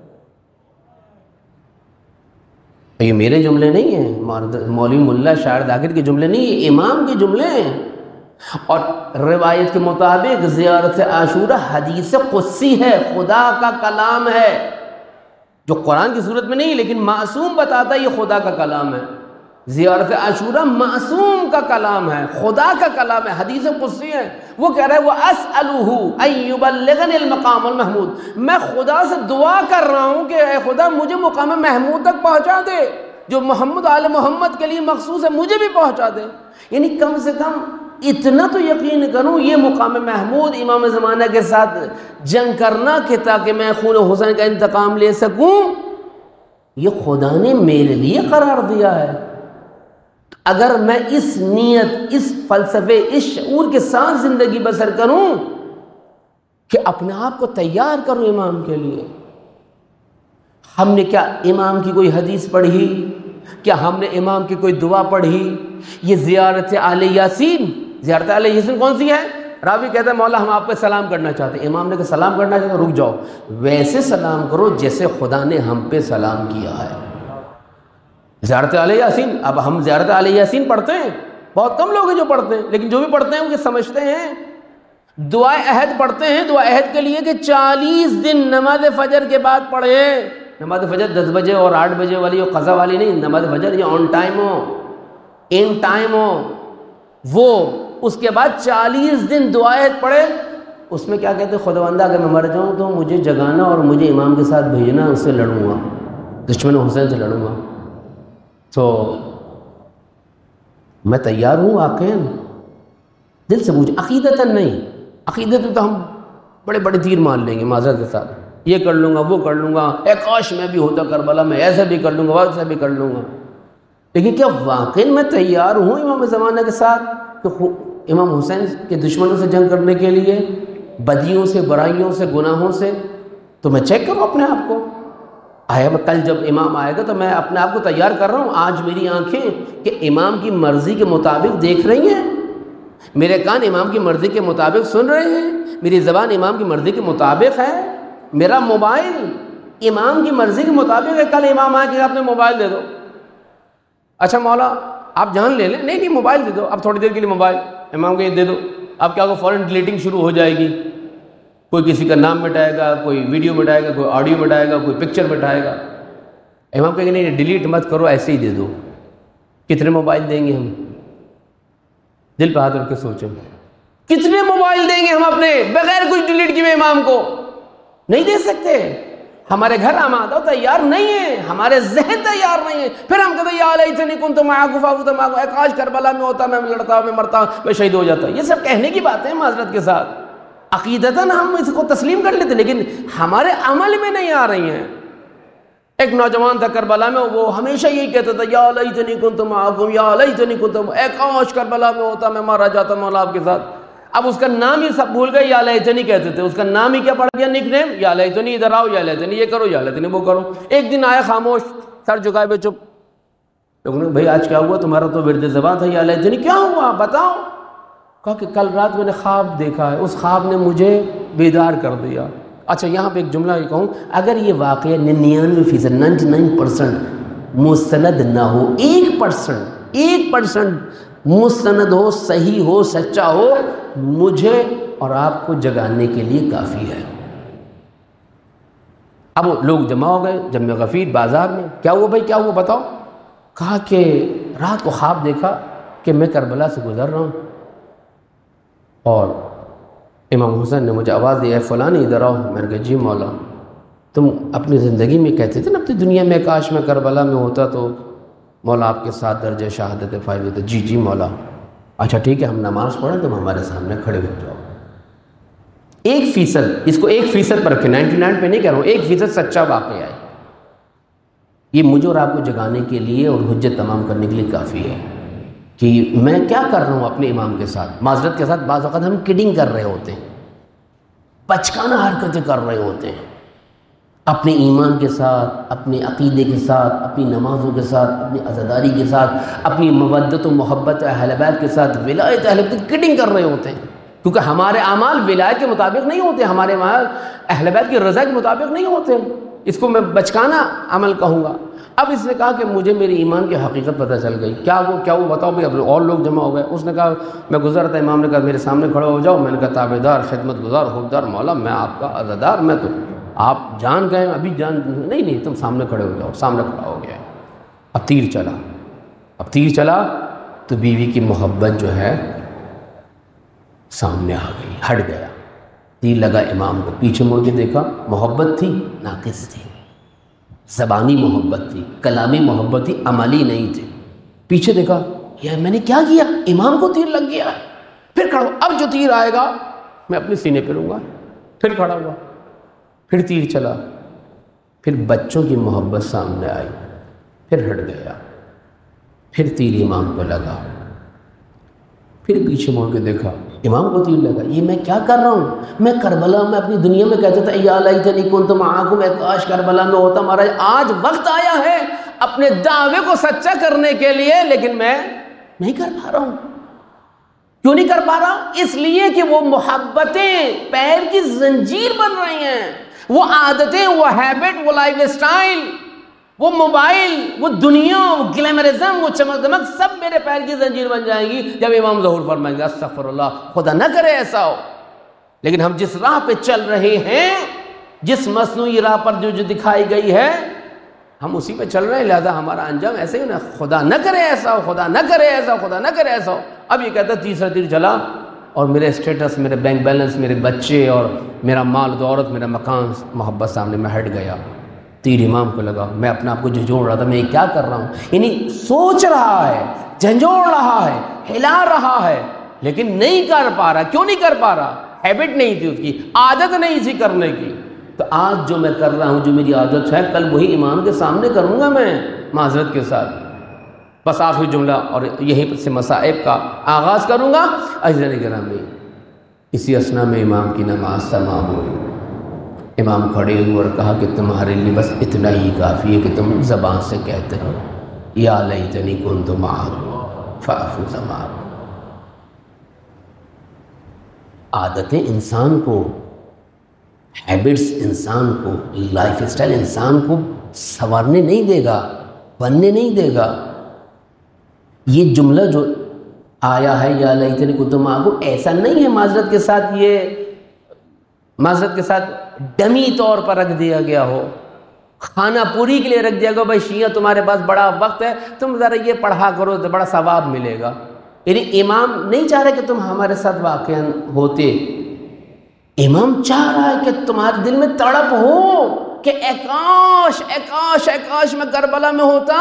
یہ میرے جملے نہیں ہیں، مولوی ملا شاعر ذاکر کے جملے نہیں، یہ امام کے جملے ہیں۔ اور روایت کے مطابق زیارت عاشورہ حدیث قدسی ہے، خدا کا کلام ہے، جو قرآن کی صورت میں نہیں لیکن معصوم بتاتا ہے یہ خدا کا کلام ہے۔ زیارت عاشورہ معصوم کا کلام ہے، خدا کا کلام ہے، حدیث قدسی ہے۔ وہ کہہ رہا ہے وَأَسْأَلُهُ أَن يُبَلِّغَنِ الْمَقَامَ الْمَحْمُودِ، میں خدا سے دعا کر رہا ہوں کہ اے خدا مجھے مقام محمود تک پہنچا دے، جو محمد آل محمد کے لیے مخصوص ہے مجھے بھی پہنچا دے۔ یعنی کم سے کم اتنا تو یقین کروں یہ مقام محمود امام زمانہ کے ساتھ جنگ کرنا کہ تاکہ میں خون حسین کا انتقام لے سکوں، یہ خدا نے میرے لیے قرار دیا ہے۔ اگر میں اس نیت، اس فلسفے، اس شعور کے ساتھ زندگی بسر کروں کہ اپنے آپ کو تیار کروں امام کے لیے۔ ہم نے کیا امام کی کوئی حدیث پڑھی؟ کیا ہم نے امام کی کوئی دعا پڑھی؟ یہ زیارت آل یاسین، زیارت آل یاسین کون سی ہے؟ راوی کہتا ہے مولا ہم آپ پہ سلام کرنا چاہتے ہیں۔ امام نے کہا سلام کرنا چاہتے ہیں، رک جاؤ، ویسے سلام کرو جیسے خدا نے ہم پہ سلام کیا ہے۔ زیارت آل یاسین، اب ہم زیارت آل یاسین پڑھتے ہیں، بہت کم لوگ ہیں جو پڑھتے ہیں، لیکن جو بھی پڑھتے ہیں وہ سمجھتے ہیں۔ دعائے عہد پڑھتے ہیں، دعائے عہد کے لیے کہ 40 دن نماز فجر کے بعد پڑھے۔ نماز فجر 10 بجے اور 8 بجے والی اور قضا والی نہیں، نماز فجر یہ on time who, in time ہو، وہ اس کے بعد 40 دن دعائے پڑھے۔ اس میں کیا کہتے ہیں؟ خداوندہ اگر میں مر جاؤں تو مجھے جگانا اور مجھے امام کے ساتھ بھیجنا، اس سے لڑوں گا، دشمن حسین سے لڑوں گا۔ تو میں تیار ہوں واقعاً، دل سے پوچھ، عقیدتاً نہیں، عقیدتاً تو ہم بڑے بڑے تیر مان لیں گے معذرت کے ساتھ، یہ کر لوں گا وہ کر لوں گا، اے کاش میں بھی ہوتا کربلا میں ایسا بھی کر لوں گا ویسا بھی کر لوں گا، لیکن کیا واقعی میں تیار ہوں امام زمانہ کے ساتھ کہ امام حسین کے دشمنوں سے جنگ کرنے کے لیے، بدیوں سے، برائیوں سے، گناہوں سے؟ تو میں چیک کروں اپنے آپ کو، آیا میں کل جب امام آئے گا تو میں اپنے آپ کو تیار کر رہا ہوں۔ آج میری آنکھیں کہ امام کی مرضی کے مطابق دیکھ رہی ہیں، میرے کان امام کی مرضی کے مطابق سن رہے ہیں، میری زبان امام کی مرضی کے مطابق ہے، میرا موبائل امام کی مرضی کے مطابق ہے۔ کل امام آئے کہ اپنے موبائل دے دو، اچھا مولا آپ جان لے لیں، نہیں موبائل دے دو، اب تھوڑی دیر کے لیے موبائل امام کو یہ دے دو، اب کیا کو فوراً ڈیلیٹنگ شروع ہو جائے گی، کوئی کسی کا نام مٹائے گا، کوئی ویڈیو مٹائے گا، کوئی آڈیو مٹائے گا، کوئی پکچر مٹائے گا۔ امام کہیں گے نہیں ڈیلیٹ مت کرو، ایسے ہی دے دو۔ کتنے موبائل دیں گے ہم؟ دل پہ ہاتھ رکھ کے سوچیں، کتنے موبائل دیں گے ہم اپنے بغیر کچھ ڈیلیٹ کیے امام کو؟ نہیں دے سکتے۔ ہمارے گھر آمادہ تیار نہیں ہے، ہمارے ذہن تیار نہیں ہے، پھر ہم کہتے ہیں یا لیتنی کنت معکم فافوز معکم، اے کاش کربلا میں ہوتا، میں لڑتا، میں مرتا، میں شہید ہو جاتا۔ یہ سب کہنے کی باتیں ہیں معذرت کے ساتھ، عقیدتاً ہم اس کو تسلیم کر لیتے لیکن ہمارے عمل میں نہیں آ رہی ہیں۔ ایک نوجوان تھا کربلا میں، وہ ہمیشہ یہی کہتا تھا یا لیتنی کنت معکم، یا لیتنی کنت، اے کاش کربلا میں ہوتا، میں مارا جاتا مولا آپ کے ساتھ۔ اب اس کا نام ہی سب بھول گئے، یا لیتنی کہتے تھے، اس کا نام ہی کیا پڑ گیا، نک نیم، یا لیتنی ادھر آؤ، یا لیتنی یہ کرو، یا لیتنی وہ کرو۔ ایک دن آیا خاموش، سر جھکائے ہوئے چپ، لوگوں نے بھائی آج کیا ہوا؟ تمہارا تو ورد زبان تھا یا لیتنی، کیا ہوا بتاؤ؟ کہا کہ کل رات میں نے خواب دیکھا ہے، اس خواب نے مجھے بیدار کر دیا۔ اچھا یہاں پہ ایک جملہ یہ کہوں، اگر یہ واقعہ 99% 99% مستند نہ ہو، 1% مستند ہو، صحیح ہو، سچا ہو، مجھے اور آپ کو جگانے کے لیے کافی ہے۔ اب لوگ جمع ہو گئے جمع غفیر بازار میں، کیا ہوا بھائی کیا ہوا بتاؤ؟ کہا کہ رات کو خواب دیکھا کہ میں کربلا سے گزر رہا ہوں اور امام حسین نے مجھے آواز دی، اے فلانی ادھر آؤ۔ میں نے کہا جی مولا، تم اپنی زندگی میں کہتے تھے نا اپنی دنیا میں کاش میں کربلا میں ہوتا تو مولا آپ کے ساتھ درجہ شہادت فائز ہوتا۔ جی جی مولا۔ اچھا ٹھیک ہے، ہم نماز پڑھیں، تم ہمارے سامنے کھڑے ہو جاؤ۔ 1%، اس کو 1% پر رکھیں، 99 پہ نہیں کہہ رہا ہوں، 1% سچا واقعہ ہے یہ، مجھے اور آپ کو جگانے کے لیے اور حجت تمام کرنے کے لیے کافی ہے کہ میں کیا کر رہا ہوں اپنے امام کے ساتھ۔ معذرت کے ساتھ بعض اوقات ہم کڈنگ کر رہے ہوتے ہیں، بچکانہ حرکتیں کر رہے ہوتے ہیں اپنے ایمان کے ساتھ، اپنے عقیدے کے ساتھ، اپنی نمازوں کے ساتھ، اپنی عزاداری کے ساتھ، اپنی مودت و محبت اہل بیت کے ساتھ، ولایت اہل بیت کی کڈنگ کر رہے ہوتے ہیں، کیونکہ ہمارے اعمال ولایت کے مطابق نہیں ہوتے، ہمارے اعمال اہل بیت کی رضا کے مطابق نہیں ہوتے۔ اس کو میں بچکانہ عمل کہوں گا۔ اب اس نے کہا کہ مجھے میری ایمان کی حقیقت پتہ چل گئی۔ کیا وہ بتاؤ بھائی؟ اب اور لوگ جمع ہو گئے۔ اس نے کہا میں گزر تھا، امام نے کہا میرے سامنے کھڑے ہو جاؤ۔ میں نے کہا تابع دار، خدمت گزار، حقدار مولا، میں آپ کا عزادار، میں تو آپ جان گئے ابھی جان نہیں تم سامنے کھڑے ہو جاؤ۔ سامنے کھڑا ہو گیا، اب تیر چلا، اب تیر چلا تو بیوی کی محبت جو ہے سامنے آ گئی، ہٹ گیا، تیر لگا امام کو، پیچھے مڑ کے دیکھا، محبت تھی ناقص تھی، زبانی محبت تھی، کلامی محبت تھی، عملی نہیں تھی۔ پیچھے دیکھا، یار میں نے کیا کیا، امام کو تیر لگ گیا، پھر کھڑا، اب جو تیر آئے گا میں اپنے سینے پہ لوں گا، پھر کھڑا ہوا، پھر تیر چلا، پھر بچوں کی محبت سامنے آئی، پھر ہٹ گیا، پھر تیر امام کو لگا، پھر پیچھے مڑ کے دیکھا، امام کو تیر لگا، یہ میں کیا کر رہا ہوں؟ میں کربلا میں اپنی دنیا میں کہتا تھا یا لیتنی کنت معکم، کاش کربلا میں ہوتا مہاراج، آج وقت آیا ہے اپنے دعوے کو سچا کرنے کے لیے، لیکن میں نہیں کر پا رہا ہوں۔ کیوں نہیں کر پا رہا؟ اس لیے کہ وہ محبتیں پیر کی زنجیر بن رہی ہیں، وہ عادتیں، وہ ہیبٹ، وہ لائف اسٹائل، وہ موبائل، وہ دنیا، وہ گلیمرزم، وہ چمک دمک، سب میرے پیر کی زنجیر بن جائیں گی جب امام ظہور فرمائیں گے استغفر اللہ، خدا نہ کرے ایسا ہو۔ لیکن ہم جس راہ پہ چل رہے ہیں، جس مصنوعی راہ پر جو دکھائی گئی ہے، ہم اسی پہ چل رہے ہیں، لہذا ہمارا انجام ایسے ہی نا، خدا نہ کرے ایسا ہو، خدا نہ کرے ایسا ہو، خدا نہ کرے ایسا ہو۔ اب یہ کہتا ہے تیسرا تیر چلا اور میرے اسٹیٹس، میرے بینک بیلنس، میرے بچے اور میرا مال دولت، میرا مکان، محبت سامنے میں ہٹ گیا، تیر امام کو لگا، میں اپنے آپ کو جھنجھوڑ رہا تھا، میں یہ کیا کر رہا ہوں، یعنی سوچ رہا ہے، جھنجھوڑ رہا ہے، ہلا رہا ہے، لیکن نہیں کر پا رہا۔ کیوں نہیں کر پا رہا؟ ہیبٹ نہیں تھی اس کی، عادت نہیں تھی کرنے کی۔ تو آج جو میں کر رہا ہوں، جو میری عادت ہے، کل وہی امام کے سامنے کروں گا میں معذرت کے ساتھ۔ بس آخری جملہ اور یہیں سے مصائب کا آغاز کروں گا۔ عزیزان گرامی، اسی اثنا میں امام کی نماز تمام ہوئی، امام کھڑے ہوئے اور کہا کہ تمہارے لیے بس اتنا ہی کافی ہے کہ تم زبان سے کہتے ہو یا لیتنی کنت معکم فافوز معکم۔ عادتیں انسان کو، ہیبٹس انسان کو، لائف اسٹائل انسان کو سنوارنے نہیں دے گا، بننے نہیں دے گا۔ یہ جملہ جو آیا ہے یا لیتنی کنت معکم، ایسا نہیں ہے معذرت کے ساتھ، یہ معذرت کے ساتھ ڈمی طور پر رکھ دیا گیا ہو، خانہ پوری کے لیے رکھ دیا گیا، بھائی شیعہ تمہارے پاس بڑا وقت ہے، تم ذرا یہ پڑھا کرو تو بڑا ثواب ملے گا۔ یعنی امام نہیں چاہ رہے کہ تم ہمارے ساتھ واقعا ہوتے، امام چاہ رہا ہے کہ تمہارے دل میں تڑپ ہو کہ اے کاش، اے کاش، اے کاش میں کربلا میں ہوتا،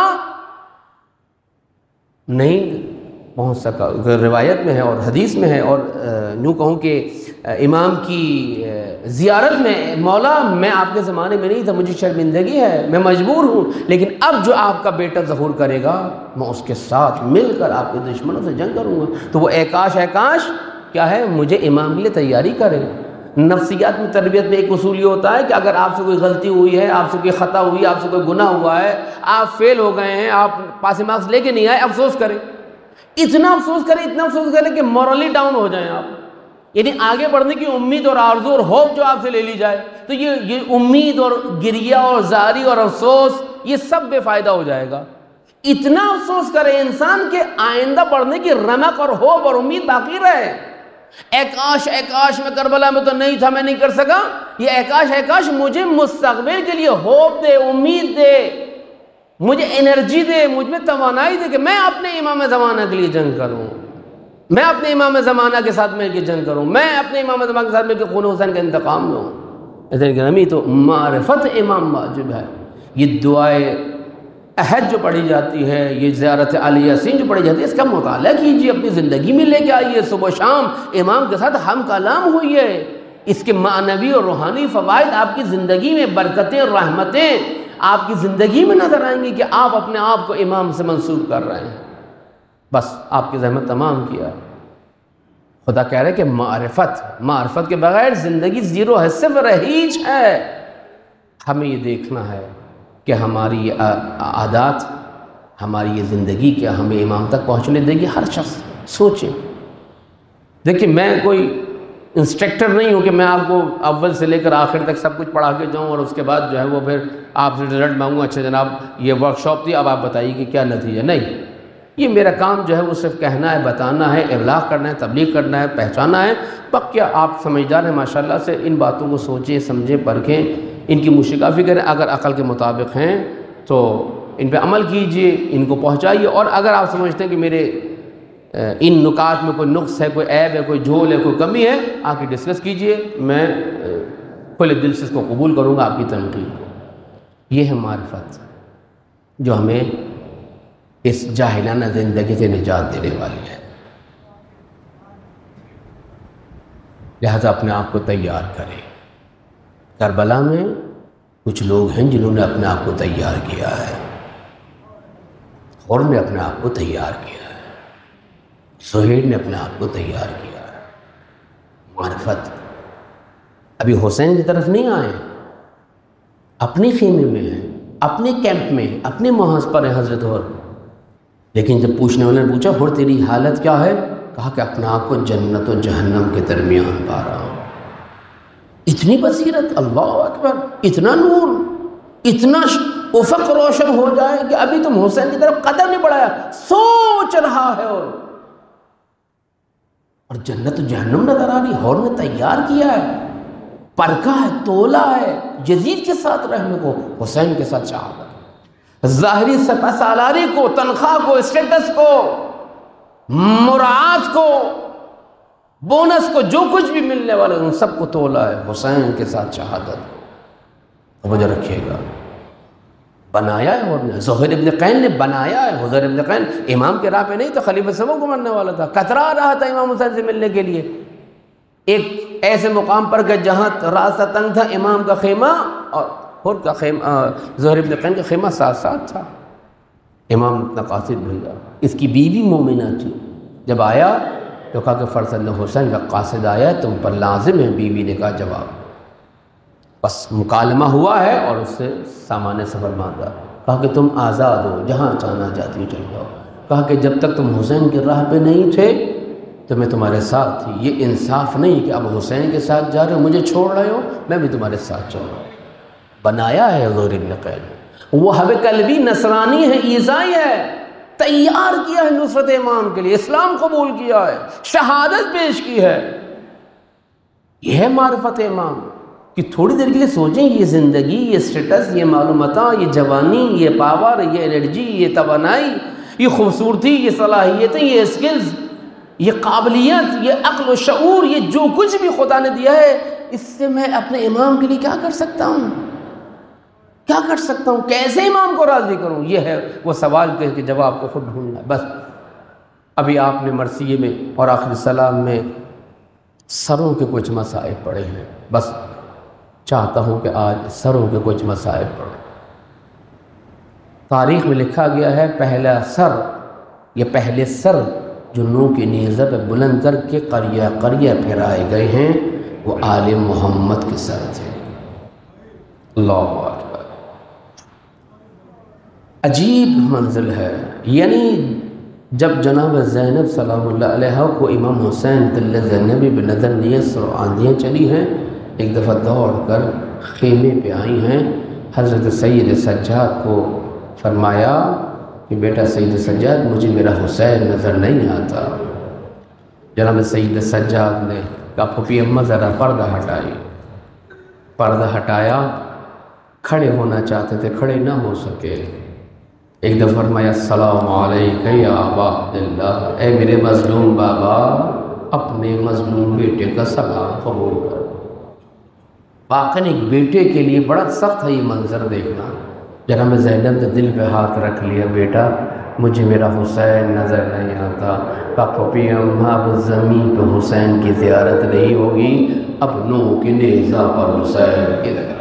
نہیں پہنچ سکا۔ روایت میں ہے اور حدیث میں ہے، اور یوں کہوں کہ امام کی زیارت میں، مولا میں آپ کے زمانے میں نہیں تھا، مجھے شرمندگی ہے، میں مجبور ہوں، لیکن اب جو آپ کا بیٹا ظہور کرے گا میں اس کے ساتھ مل کر آپ کے دشمنوں سے جنگ کروں گا۔ تو وہ اے کاش کیا ہے، مجھے امام کے لیے تیاری کرے۔ نفسیات میں، تربیت میں ایک اصول یہ ہوتا ہے کہ اگر آپ سے کوئی غلطی ہوئی ہے، آپ سے کوئی خطا ہوئی ہے، آپ سے کوئی گناہ ہوا ہے، آپ فیل ہو گئے ہیں، آپ پاسنگ مارکس لے کے نہیں آئے، افسوس کریں، اتنا افسوس کریں، اتنا افسوس کریں کہ مورلی ڈاؤن ہو جائیں آپ، یعنی آگے بڑھنے کی امید اور آرزو اور ہوپ جو آپ سے لے لی جائے، تو یہ امید اور گریہ اور زاری اور افسوس یہ سب بے فائدہ ہو جائے گا۔ اتنا افسوس کرے انسان کہ آئندہ بڑھنے کی رمق اور ہوپ اور امید باقی رہے۔ اے کاش میں کربلا میں تو نہیں تھا، میں نہیں کر سکا، یہ اے کاش مجھے مستقبل کے لیے ہوپ دے، امید دے، مجھے انرجی دے، مجھ میں توانائی دے کہ میں اپنے امام زمانہ کے لیے جنگ کروں، میں اپنے امام زمانہ کے ساتھ مل کے جنگ کروں، میں اپنے امام زمانہ کے ساتھ مل کے خون حسین کا انتقام لوں۔ حضرت گرامی، تو معرفت امام واجب ہے۔ یہ دعائے عہد جو پڑھی جاتی ہے، یہ زیارت علی یاسین جو پڑھی جاتی ہے، اس کا مطالعہ کیجیے، اپنی زندگی میں لے کے آئیے، صبح و شام امام کے ساتھ ہم کلام ہوئیے، اس کے معنوی اور روحانی فوائد آپ کی زندگی میں، برکتیں اور رحمتیں آپ کی زندگی میں نظر آئیں گی کہ آپ اپنے آپ کو امام سے منسوب کر رہے ہیں۔ بس آپ کی زحمت تمام کیا۔ خدا کہہ رہے کہ معرفت کے بغیر زندگی زیرو ہے، صرف رہیج ہے۔ ہمیں یہ دیکھنا ہے کہ ہماری یہ عادات، ہماری یہ زندگی کیا ہمیں امام تک پہنچنے دے گی۔ ہر شخص سوچیں۔ دیکھیں، میں کوئی انسٹرکٹر نہیں ہوں کہ میں آپ کو اول سے لے کر آخر تک سب کچھ پڑھا کے جاؤں اور اس کے بعد جو ہے وہ پھر آپ سے رزلٹ مانگوں، اچھا جناب یہ ورکشاپ تھی، اب آپ بتائیے کہ کیا نتیجہ۔ نہیں، یہ میرا کام جو ہے وہ صرف کہنا ہے، بتانا ہے، ابلاغ کرنا ہے، تبلیغ کرنا ہے، پہچانا ہے۔ کیا آپ سمجھدار ہیں ماشاءاللہ سے، ان باتوں کو سوچیں، سمجھیں، پرکھیں، ان کی مشکافی کریں، اگر عقل کے مطابق ہیں تو ان پہ عمل کیجئے، ان کو پہنچائیے، اور اگر آپ سمجھتے ہیں کہ میرے ان نکات میں کوئی نقص ہے، کوئی عیب ہے، کوئی جھول ہے، کوئی کمی ہے، آ کے ڈسکس کیجئے، میں کھلے دل سے اس کو قبول کروں گا، آپ کی تنقید کو۔ یہ ہے معرفت جو ہمیں اس جاہلانہ زندگی سے نجات دینے والی ہے۔ لہذا اپنے آپ کو تیار کریں۔ کربلا میں کچھ لوگ ہیں جنہوں نے اپنے آپ کو تیار کیا ہے، اور نے اپنے آپ کو تیار کیا ہے، سہیل نے اپنے آپ کو تیار کیا ہے۔ معرفت ابھی حسین کی طرف نہیں آئے، اپنے خیمے میں ہیں، اپنے کیمپ میں، اپنے محاذ پر ہے حضرت اور، لیکن جب پوچھنے والے نے پوچھا اور تیری حالت کیا ہے، کہا کہ اپنے آپ کو جنت و جہنم کے درمیان پا رہا ہوں۔ اتنی بصیرت، اللہ اکبر، اتنا نور، اتنا افق روشن ہو جائے کہ ابھی تم حسین کی طرف قدم نہیں بڑھایا، سوچ رہا ہے، اور جنت و جہنم نظر آ رہی، اور نے تیار کیا ہے، پرکھا ہے، تولا ہے یزید کے ساتھ رہنے کو، حسین کے ساتھ شہادت، ظاہری سالاری کو، تنخواہ کو، اسٹیٹس کو، مراعات کو، بونس کو، جو کچھ بھی ملنے والے ان سب کو تولا ہے، حسین کے ساتھ شہادت کو۔ توجہ رکھیے گا، بنایا ہے، اور زہیر ابن قین نے بنایا ہے۔ زہیر ابن قین امام کے راہ پہ نہیں تو خلیفہ سبوں کو مرنے والا تھا، کترا رہا تھا امام حسین سے ملنے کے لیے، ایک ایسے مقام پر کہ جہاں راستہ تنگ تھا، امام کا خیمہ اور کا خیمہ، زہیر ابن قین کا خیمہ ساتھ ساتھ تھا۔ امام اتنا قاصد بھیجا، اس کی بیوی مومنہ تھی، جب آیا تو کہا کہ فرزند حسین کا قاصد آیا ہے، تم پر لازم ہے۔ بیوی نے کہا جواب، بس مکالمہ ہوا ہے اور اس سے سامان سفر مانگا، کہا کہ تم آزاد ہو، جہاں چاہنا چاہتی ہو چل جاؤ۔ کہا کہ جب تک تم حسین کی راہ پہ نہیں تھے تو میں تمہارے ساتھ تھی، یہ انصاف نہیں کہ اب حسین کے ساتھ جا رہے ہو، مجھے چھوڑ رہے ہو، میں بھی تمہارے ساتھ چل رہا ہوں۔ بنایا ہے زہیر ابن قین، وہاب قلبی نصرانی ہے، عیسائی ہے، تیار کیا ہے نصرت امام کے لیے، اسلام قبول کیا ہے، شہادت پیش کی ہے۔ یہ ہے معرفت امام، کہ تھوڑی دیر کے لیے سوچیں، یہ زندگی، یہ اسٹیٹس، یہ معلوماتاں، یہ جوانی، یہ پاور، یہ انرجی، یہ توانائی، یہ خوبصورتی، یہ صلاحیتیں، یہ اسکلز، یہ قابلیت، یہ عقل و شعور، یہ جو کچھ بھی خدا نے دیا ہے، اس سے میں اپنے امام کے لیے کیا کر سکتا ہوں؟ کیا کر سکتا ہوں؟ کیسے امام کو راضی کروں؟ یہ ہے وہ سوال کہ جواب کو خود ڈھونڈنا۔ بس ابھی آپ نے مرثیے میں اور آخر سلام میں سروں کے کچھ مسائل پڑھے ہیں، بس چاہتا ہوں کہ آج سروں کے کچھ مسائل پڑھیں۔ تاریخ میں لکھا گیا ہے پہلا سر یا پہلے سر جو نو کی نیزہ پہ بلند کر کے قریہ قریہ پھیرائے گئے ہیں وہ آل محمد کے سر تھے۔ اللہ اکبر، عجیب منزل ہے۔ یعنی جب جناب زینب سلام اللہ علیہ کو امام حسین دل زینبی بے نظر نیت اور آندھیاں چلی ہیں، ایک دفعہ دوڑ کر خیمے پہ آئی ہیں، حضرت سید سجاد کو فرمایا کہ بیٹا سید سجاد، مجھے میرا حسین نظر نہیں آتا۔ جناب سید سجاد نے کہا پھوپھی اماں ذرا پردہ ہٹائی۔ پردہ ہٹایا، کھڑے ہونا چاہتے تھے، کھڑے نہ ہو سکے۔ ایک دفعہ فرمایا السلام علیکہ یا ابا عبداللہ، اے میرے مظلوم بابا، اپنے مظلوم بیٹے کا سلام قبول کر۔ واقعی ایک بیٹے کے لیے بڑا سخت ہے یہ منظر دیکھنا۔ جناب زینب نے دل پہ ہاتھ رکھ لیا، بیٹا مجھے میرا حسین نظر نہیں آتا۔ کہا پھوپھی اماں اب زمین پہ حسین کی زیارت نہیں ہوگی، اب نو کی نیزہ پر حسین کی زیارت،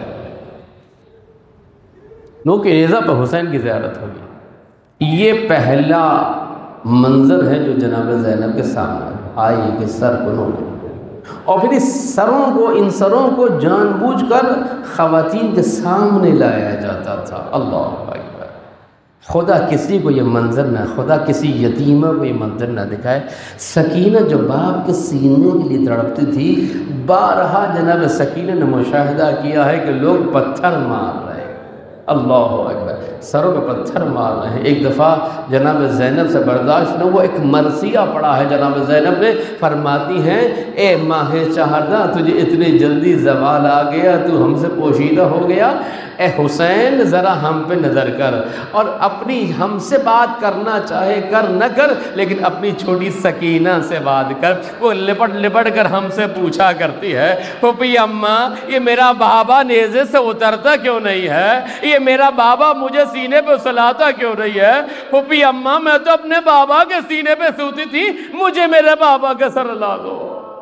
نو کی نیزہ پر حسین کی زیارت ہوگی۔ یہ پہلا منظر ہے جو جناب زینب کے سامنے آئی کہ سر کو نو، اور پھر اس سروں کو، ان سروں کو جان بوجھ کر خواتین کے سامنے لایا جاتا تھا۔ اللہ اکبر، خدا کسی کو یہ منظر نہ، خدا کسی یتیمہ کو یہ منظر نہ دکھائے۔ سکینہ جو باپ کے سینے کے لیے تڑپتی تھی، بارہا جناب سکینہ نے مشاہدہ کیا ہے کہ لوگ پتھر مار رہے۔ اللہ اکبر، سروں پہ پتھر مار رہے ہیں۔ ایک دفعہ جناب زینب سے برداشت نہ ہوا، ایک مرثیہ پڑھا ہے جناب زینب نے، فرماتی ہیں اے ماہ چہردہ تجھے اتنی جلدی زوال آ گیا، تو ہم سے پوشیدہ ہو گیا، اے حسین ذرا ہم پہ نظر کر، اور اپنی ہم سے بات کرنا چاہے کر نہ کر، لیکن اپنی چھوٹی سکینہ سے بات کر۔ وہ لپٹ لپٹ کر ہم سے پوچھا کرتی ہے پھوپھی اماں یہ میرا بابا نیزے سے اترتا کیوں نہیں ہے، یہ میرا بابا مجھے سینے پہ سلاتا کیوں نہیں ہے؟ پھوپھی اماں میں تو اپنے بابا کے سینے پہ سوتی تھی، مجھے میرے بابا کا سر لا دو۔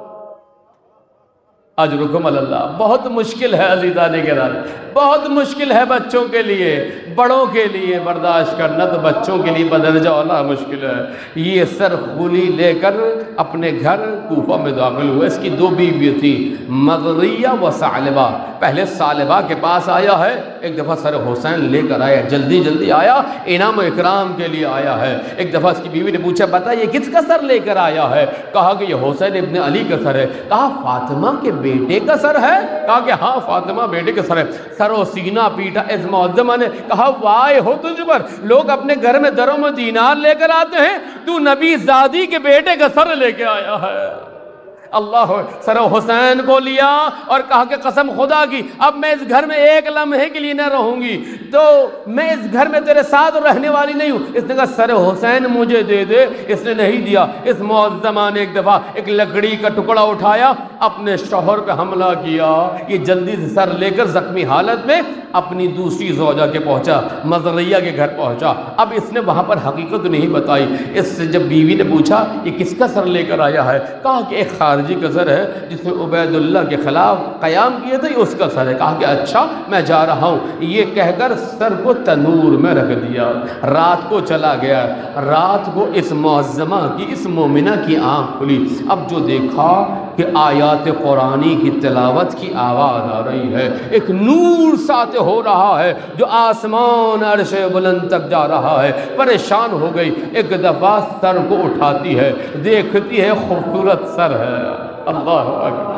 اجرکم اللہ۔ بہت مشکل ہے عزیزان گرامی، بہت مشکل ہے بچوں کے لیے، بڑوں کے لیے برداشت کرنا تو بچوں کے لیے بدرجہ اولا مشکل ہے۔ یہ سر خولی لے کر اپنے گھر کوفہ میں داخل ہوا۔ اس کی دو بیوی تھی، مغریہ و ثعلبہ۔ پہلے ثعلبہ کے پاس آیا ہے، ایک دفعہ سر حسین لے کر آیا، جلدی جلدی آیا، انعام و اکرام کے لیے آیا ہے۔ ایک دفعہ اس کی بیوی نے پوچھا بتا یہ کس کا سر لے کر آیا ہے؟ کہا کہ یہ حسین ابن علی کا سر ہے۔ کہا فاطمہ کے بیٹے کا سر ہے؟ کہا کہ ہاں فاطمہ بیٹے کا سر ہے۔ سر و سینہ پیٹا۔ اس معظمہ نے کہا وائے ہو تجھ پر، لوگ اپنے گھر میں دروں میں دینار لے کر آتے ہیں، تو نبی زادی کے بیٹے کا سر لے کے آیا ہے۔ اللہ سر حسین کو لیا اور کہا کہ قسم خدا کی اب میں اس گھر میں ایک لمحے کے لیے نہ رہوں گی، تو میں اس گھر میں تیرے ساتھ رہنے والی نہیں ہوں۔ اس نے کہا سر حسین مجھے دے دے، اس نے نہیں دیا۔ اس معظمہ نے ایک دفعہ ایک لکڑی کا ٹکڑا اٹھایا، اپنے شوہر پہ حملہ کیا۔ یہ جلدی سے سر لے کر زخمی حالت میں اپنی دوسری زوجہ کے پہنچا، مزریہ کے گھر پہنچا۔ اب اس نے وہاں پر حقیقت نہیں بتائی۔ اس سے جب بیوی نے پوچھا یہ کس کا سر لے کر آیا ہے؟ کہا کہ ایک خارجی کا سر ہے جس نے عبید اللہ کے خلاف قیام کیا تھا، یہ اس کا سر ہے۔ کہا کہ اچھا میں جا رہا ہوں، یہ کہہ کر سر کو تنور میں رکھ دیا۔ رات کو چلا گیا۔ رات کو اس معظمہ کی، اس مومنہ کی آنکھ کھلی۔ اب جو دیکھا کہ آیات قرآنی کی تلاوت کی آواز آ رہی ہے، ایک نور ساتھ ہو رہا ہے جو آسمان عرش بلند تک جا رہا ہے۔ پریشان ہو گئی، ایک دفعہ سر کو اٹھاتی ہے، دیکھتی ہے خوبصورت سر ہے۔ اللہ اکبر۔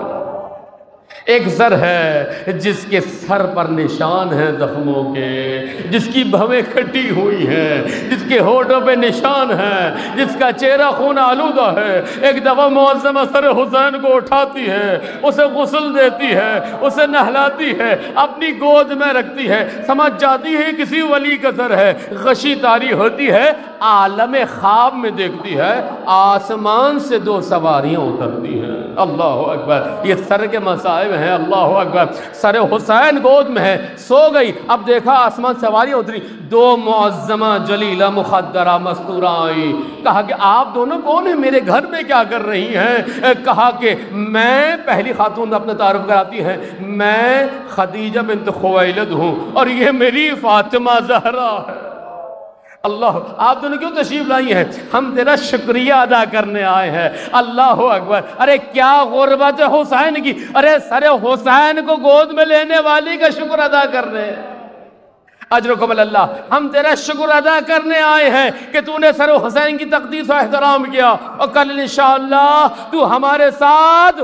ایک سر ہے جس کے سر پر نشان ہیں زخموں کے، جس کی بھویں کھٹی ہوئی ہیں، جس کے ہونٹوں پہ نشان ہیں، جس کا چہرہ خون آلودہ ہے۔ ایک دفعہ معظمہ سر حسین کو اٹھاتی ہے، اسے غسل دیتی ہے، اسے نہلاتی ہے، اپنی گود میں رکھتی ہے، سمجھ جاتی ہے کسی ولی کا سر ہے۔ غشی طاری ہوتی ہے، عالم خواب میں دیکھتی ہے آسمان سے دو سواریاں اترتی ہیں۔ اللہ اکبر۔ یہ سر کے مصائب ہیں۔ اللہ اکبر۔ سر حسین گود میں ہے، سو گئی، اب دیکھا آسمان سواریاں اتری، دو معظمہ جلیلہ مخدرہ مستورہ آئی۔ کہا کہ آپ دونوں کون ہیں، میرے گھر میں کیا کر رہی ہیں؟ کہا کہ میں، پہلی خاتون اپنا تعارف کراتی ہیں، میں خدیجہ بنت خویلد ہوں اور یہ میری فاطمہ زہرا ہے۔ اللہ، آپ دونوں کیوں تشریف لائی ہیں؟ ہم تیرا شکریہ ادا کرنے آئے ہیں۔ اللہ اکبر۔ ارے کیا غربت حسین کی، ارے سر حسین کو گود میں لینے والی کا شکر ادا کر رہے ہیں۔ اجرکم اللہ۔ ہم تیرا شکر ادا کرنے آئے ہیں کہ تو نے سر حسین کی تقدیس و احترام کیا، اور کل انشاءاللہ تو ہمارے ساتھ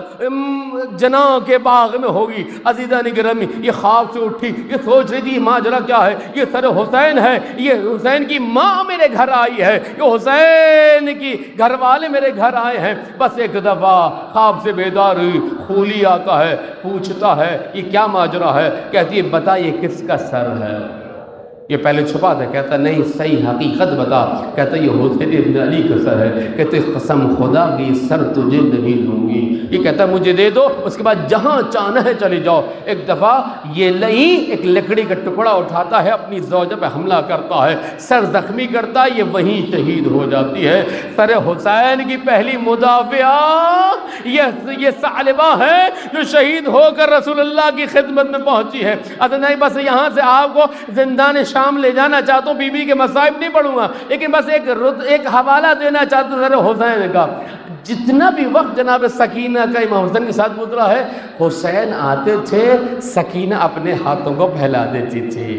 جناح کے باغ میں ہوگی۔ عزیزان گرامی، یہ خواب سے اٹھی، یہ سوچ رہی تھی ماجرا کیا ہے، یہ سر حسین ہے، یہ حسین کی ماں میرے گھر آئی ہے، یہ حسین کی گھر والے میرے گھر آئے ہیں۔ بس ایک دفعہ خواب سے بیدار ہوئی، خولی آتا ہے، پوچھتا ہے یہ کیا ماجرا ہے؟ کہتی ہے بتا یہ کس کا سر ہے؟ یہ پہلے چھپا تھا، کہتا نہیں صحیح حقیقت بتا۔ کہتا یہ حسین ابن علی کا سر ہے۔ کہتے قسم خدا کی سر تجھے نہیں دوں گی۔ یہ کہتا مجھے دے دو، اس کے بعد جہاں چاہنا ہے چلے جاؤ۔ ایک دفعہ یہ نہیں ایک لکڑی کا ٹکڑا اٹھاتا ہے، اپنی زوجہ پہ حملہ کرتا ہے، سر زخمی کرتا ہے، یہ وہیں شہید ہو جاتی ہے۔ سر حسین کی پہلی مدافعہ یہ ثعلبہ ہے جو شہید ہو کر رسول اللہ کی خدمت میں پہنچی ہے۔ نہیں بس یہاں سے آپ کو زندان شام لے جانا چاہتا ہوں، بی بی کے مصائب نہیں پڑھوں گا، لیکن بس ایک حوالہ دینا چاہتا ہوں سر حسین کا۔ جتنا بھی وقت جناب سکینہ کا امام حسین کے ساتھ گزرا ہے، حسین آتے تھے، سکینہ اپنے ہاتھوں کو پھیلا دیتی تھی،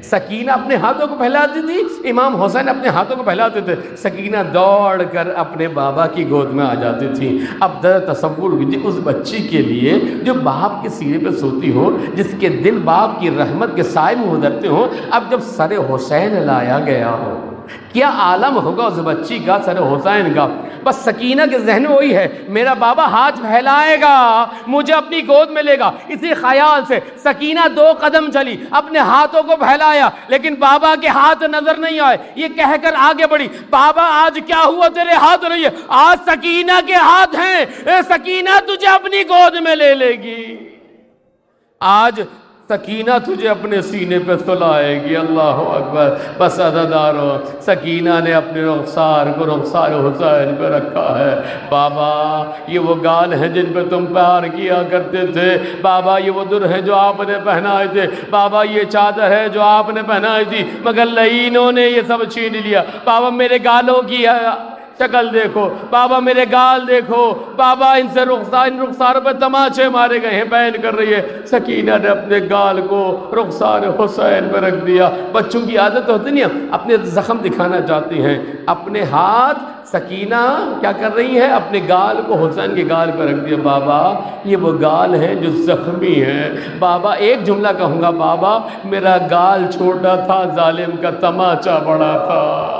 سکینہ اپنے ہاتھوں کو پھیلاتی تھی، امام حسین اپنے ہاتھوں کو پھیلاتے تھے، سکینہ دوڑ کر اپنے بابا کی گود میں آ جاتی تھی۔ اب تصور کیجیے اس بچی کے لیے جو باپ کے سینے پہ سوتی ہو، جس کے دل باپ کی رحمت کے سائے میں گزرتے ہوں، اب جب سر حسین لایا گیا ہو، کیا عالم ہوگا اس بچی کا، سر حسین کا۔ بس سکینہ کے ذہن میں وہی ہے، میرا بابا ہاتھ پھیلائے گا، مجھے اپنی گود میں لے گا۔ اسی خیال سے سکینہ 2 قدم چلی، اپنے ہاتھوں کو پھیلایا، لیکن بابا کے ہاتھ نظر نہیں آئے۔ یہ کہہ کر آگے بڑھی، بابا آج کیا ہوا، تیرے ہاتھ نہیں ہے، آج سکینہ کے ہاتھ ہیں، اے سکینہ تجھے اپنی گود میں لے لے گی، آج سکینہ تجھے اپنے سینے پہ سلائے گی۔ اللہ اکبر۔ بس عزادارو، سکینہ نے اپنے رخسار کو رخسار حسین پہ رکھا ہے۔ بابا یہ وہ گال ہیں جن پہ تم پیار کیا کرتے تھے، بابا یہ وہ در ہیں جو آپ نے پہنائے تھے، بابا یہ چادر ہے جو آپ نے پہنائی تھی، مگر لعینوں نے یہ سب چھین لیا۔ بابا میرے گالوں کی شکل دیکھو، بابا میرے گال دیکھو، بابا ان رخساروں پہ تماچے مارے گئے ہیں، بیان کر رہی ہے۔ سکینہ نے اپنے گال کو رخسار حسین پہ رکھ دیا۔ بچوں کی عادت ہوتی نہیں، اپنے زخم دکھانا چاہتی ہیں، اپنے ہاتھ سکینہ کیا کر رہی ہے، اپنے گال کو حسین کے گال پہ رکھ دیا۔ بابا یہ وہ گال ہیں جو زخمی ہیں، بابا ایک جملہ کہوں گا، بابا میرا گال چھوٹا تھا، ظالم کا تماچا بڑا تھا۔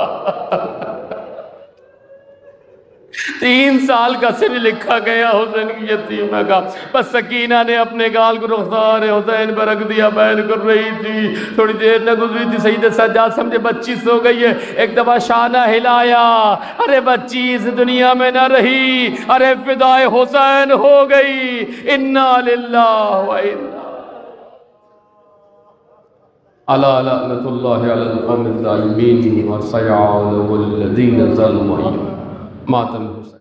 3 سال کا سن لکھا گیا حسین کی یتیمہ کا، بس سکینہ نے اپنے گال کو رخسار حسین پر رکھ دیا، بیان کر رہی تھی۔ تھوڑی دیر نہ گزری تھی، سید سجاد سمجھے بچی سو گئی ہے، ایک دفعہ شانہ ہلایا، ارے بچی اس دنیا میں نہ رہی، ارے فدائے حسین ہو گئی، انا للہ و انا الا لعنت اللہ علی القوم الظالمین وسيعلم الذین ظلموا ماتم حسین۔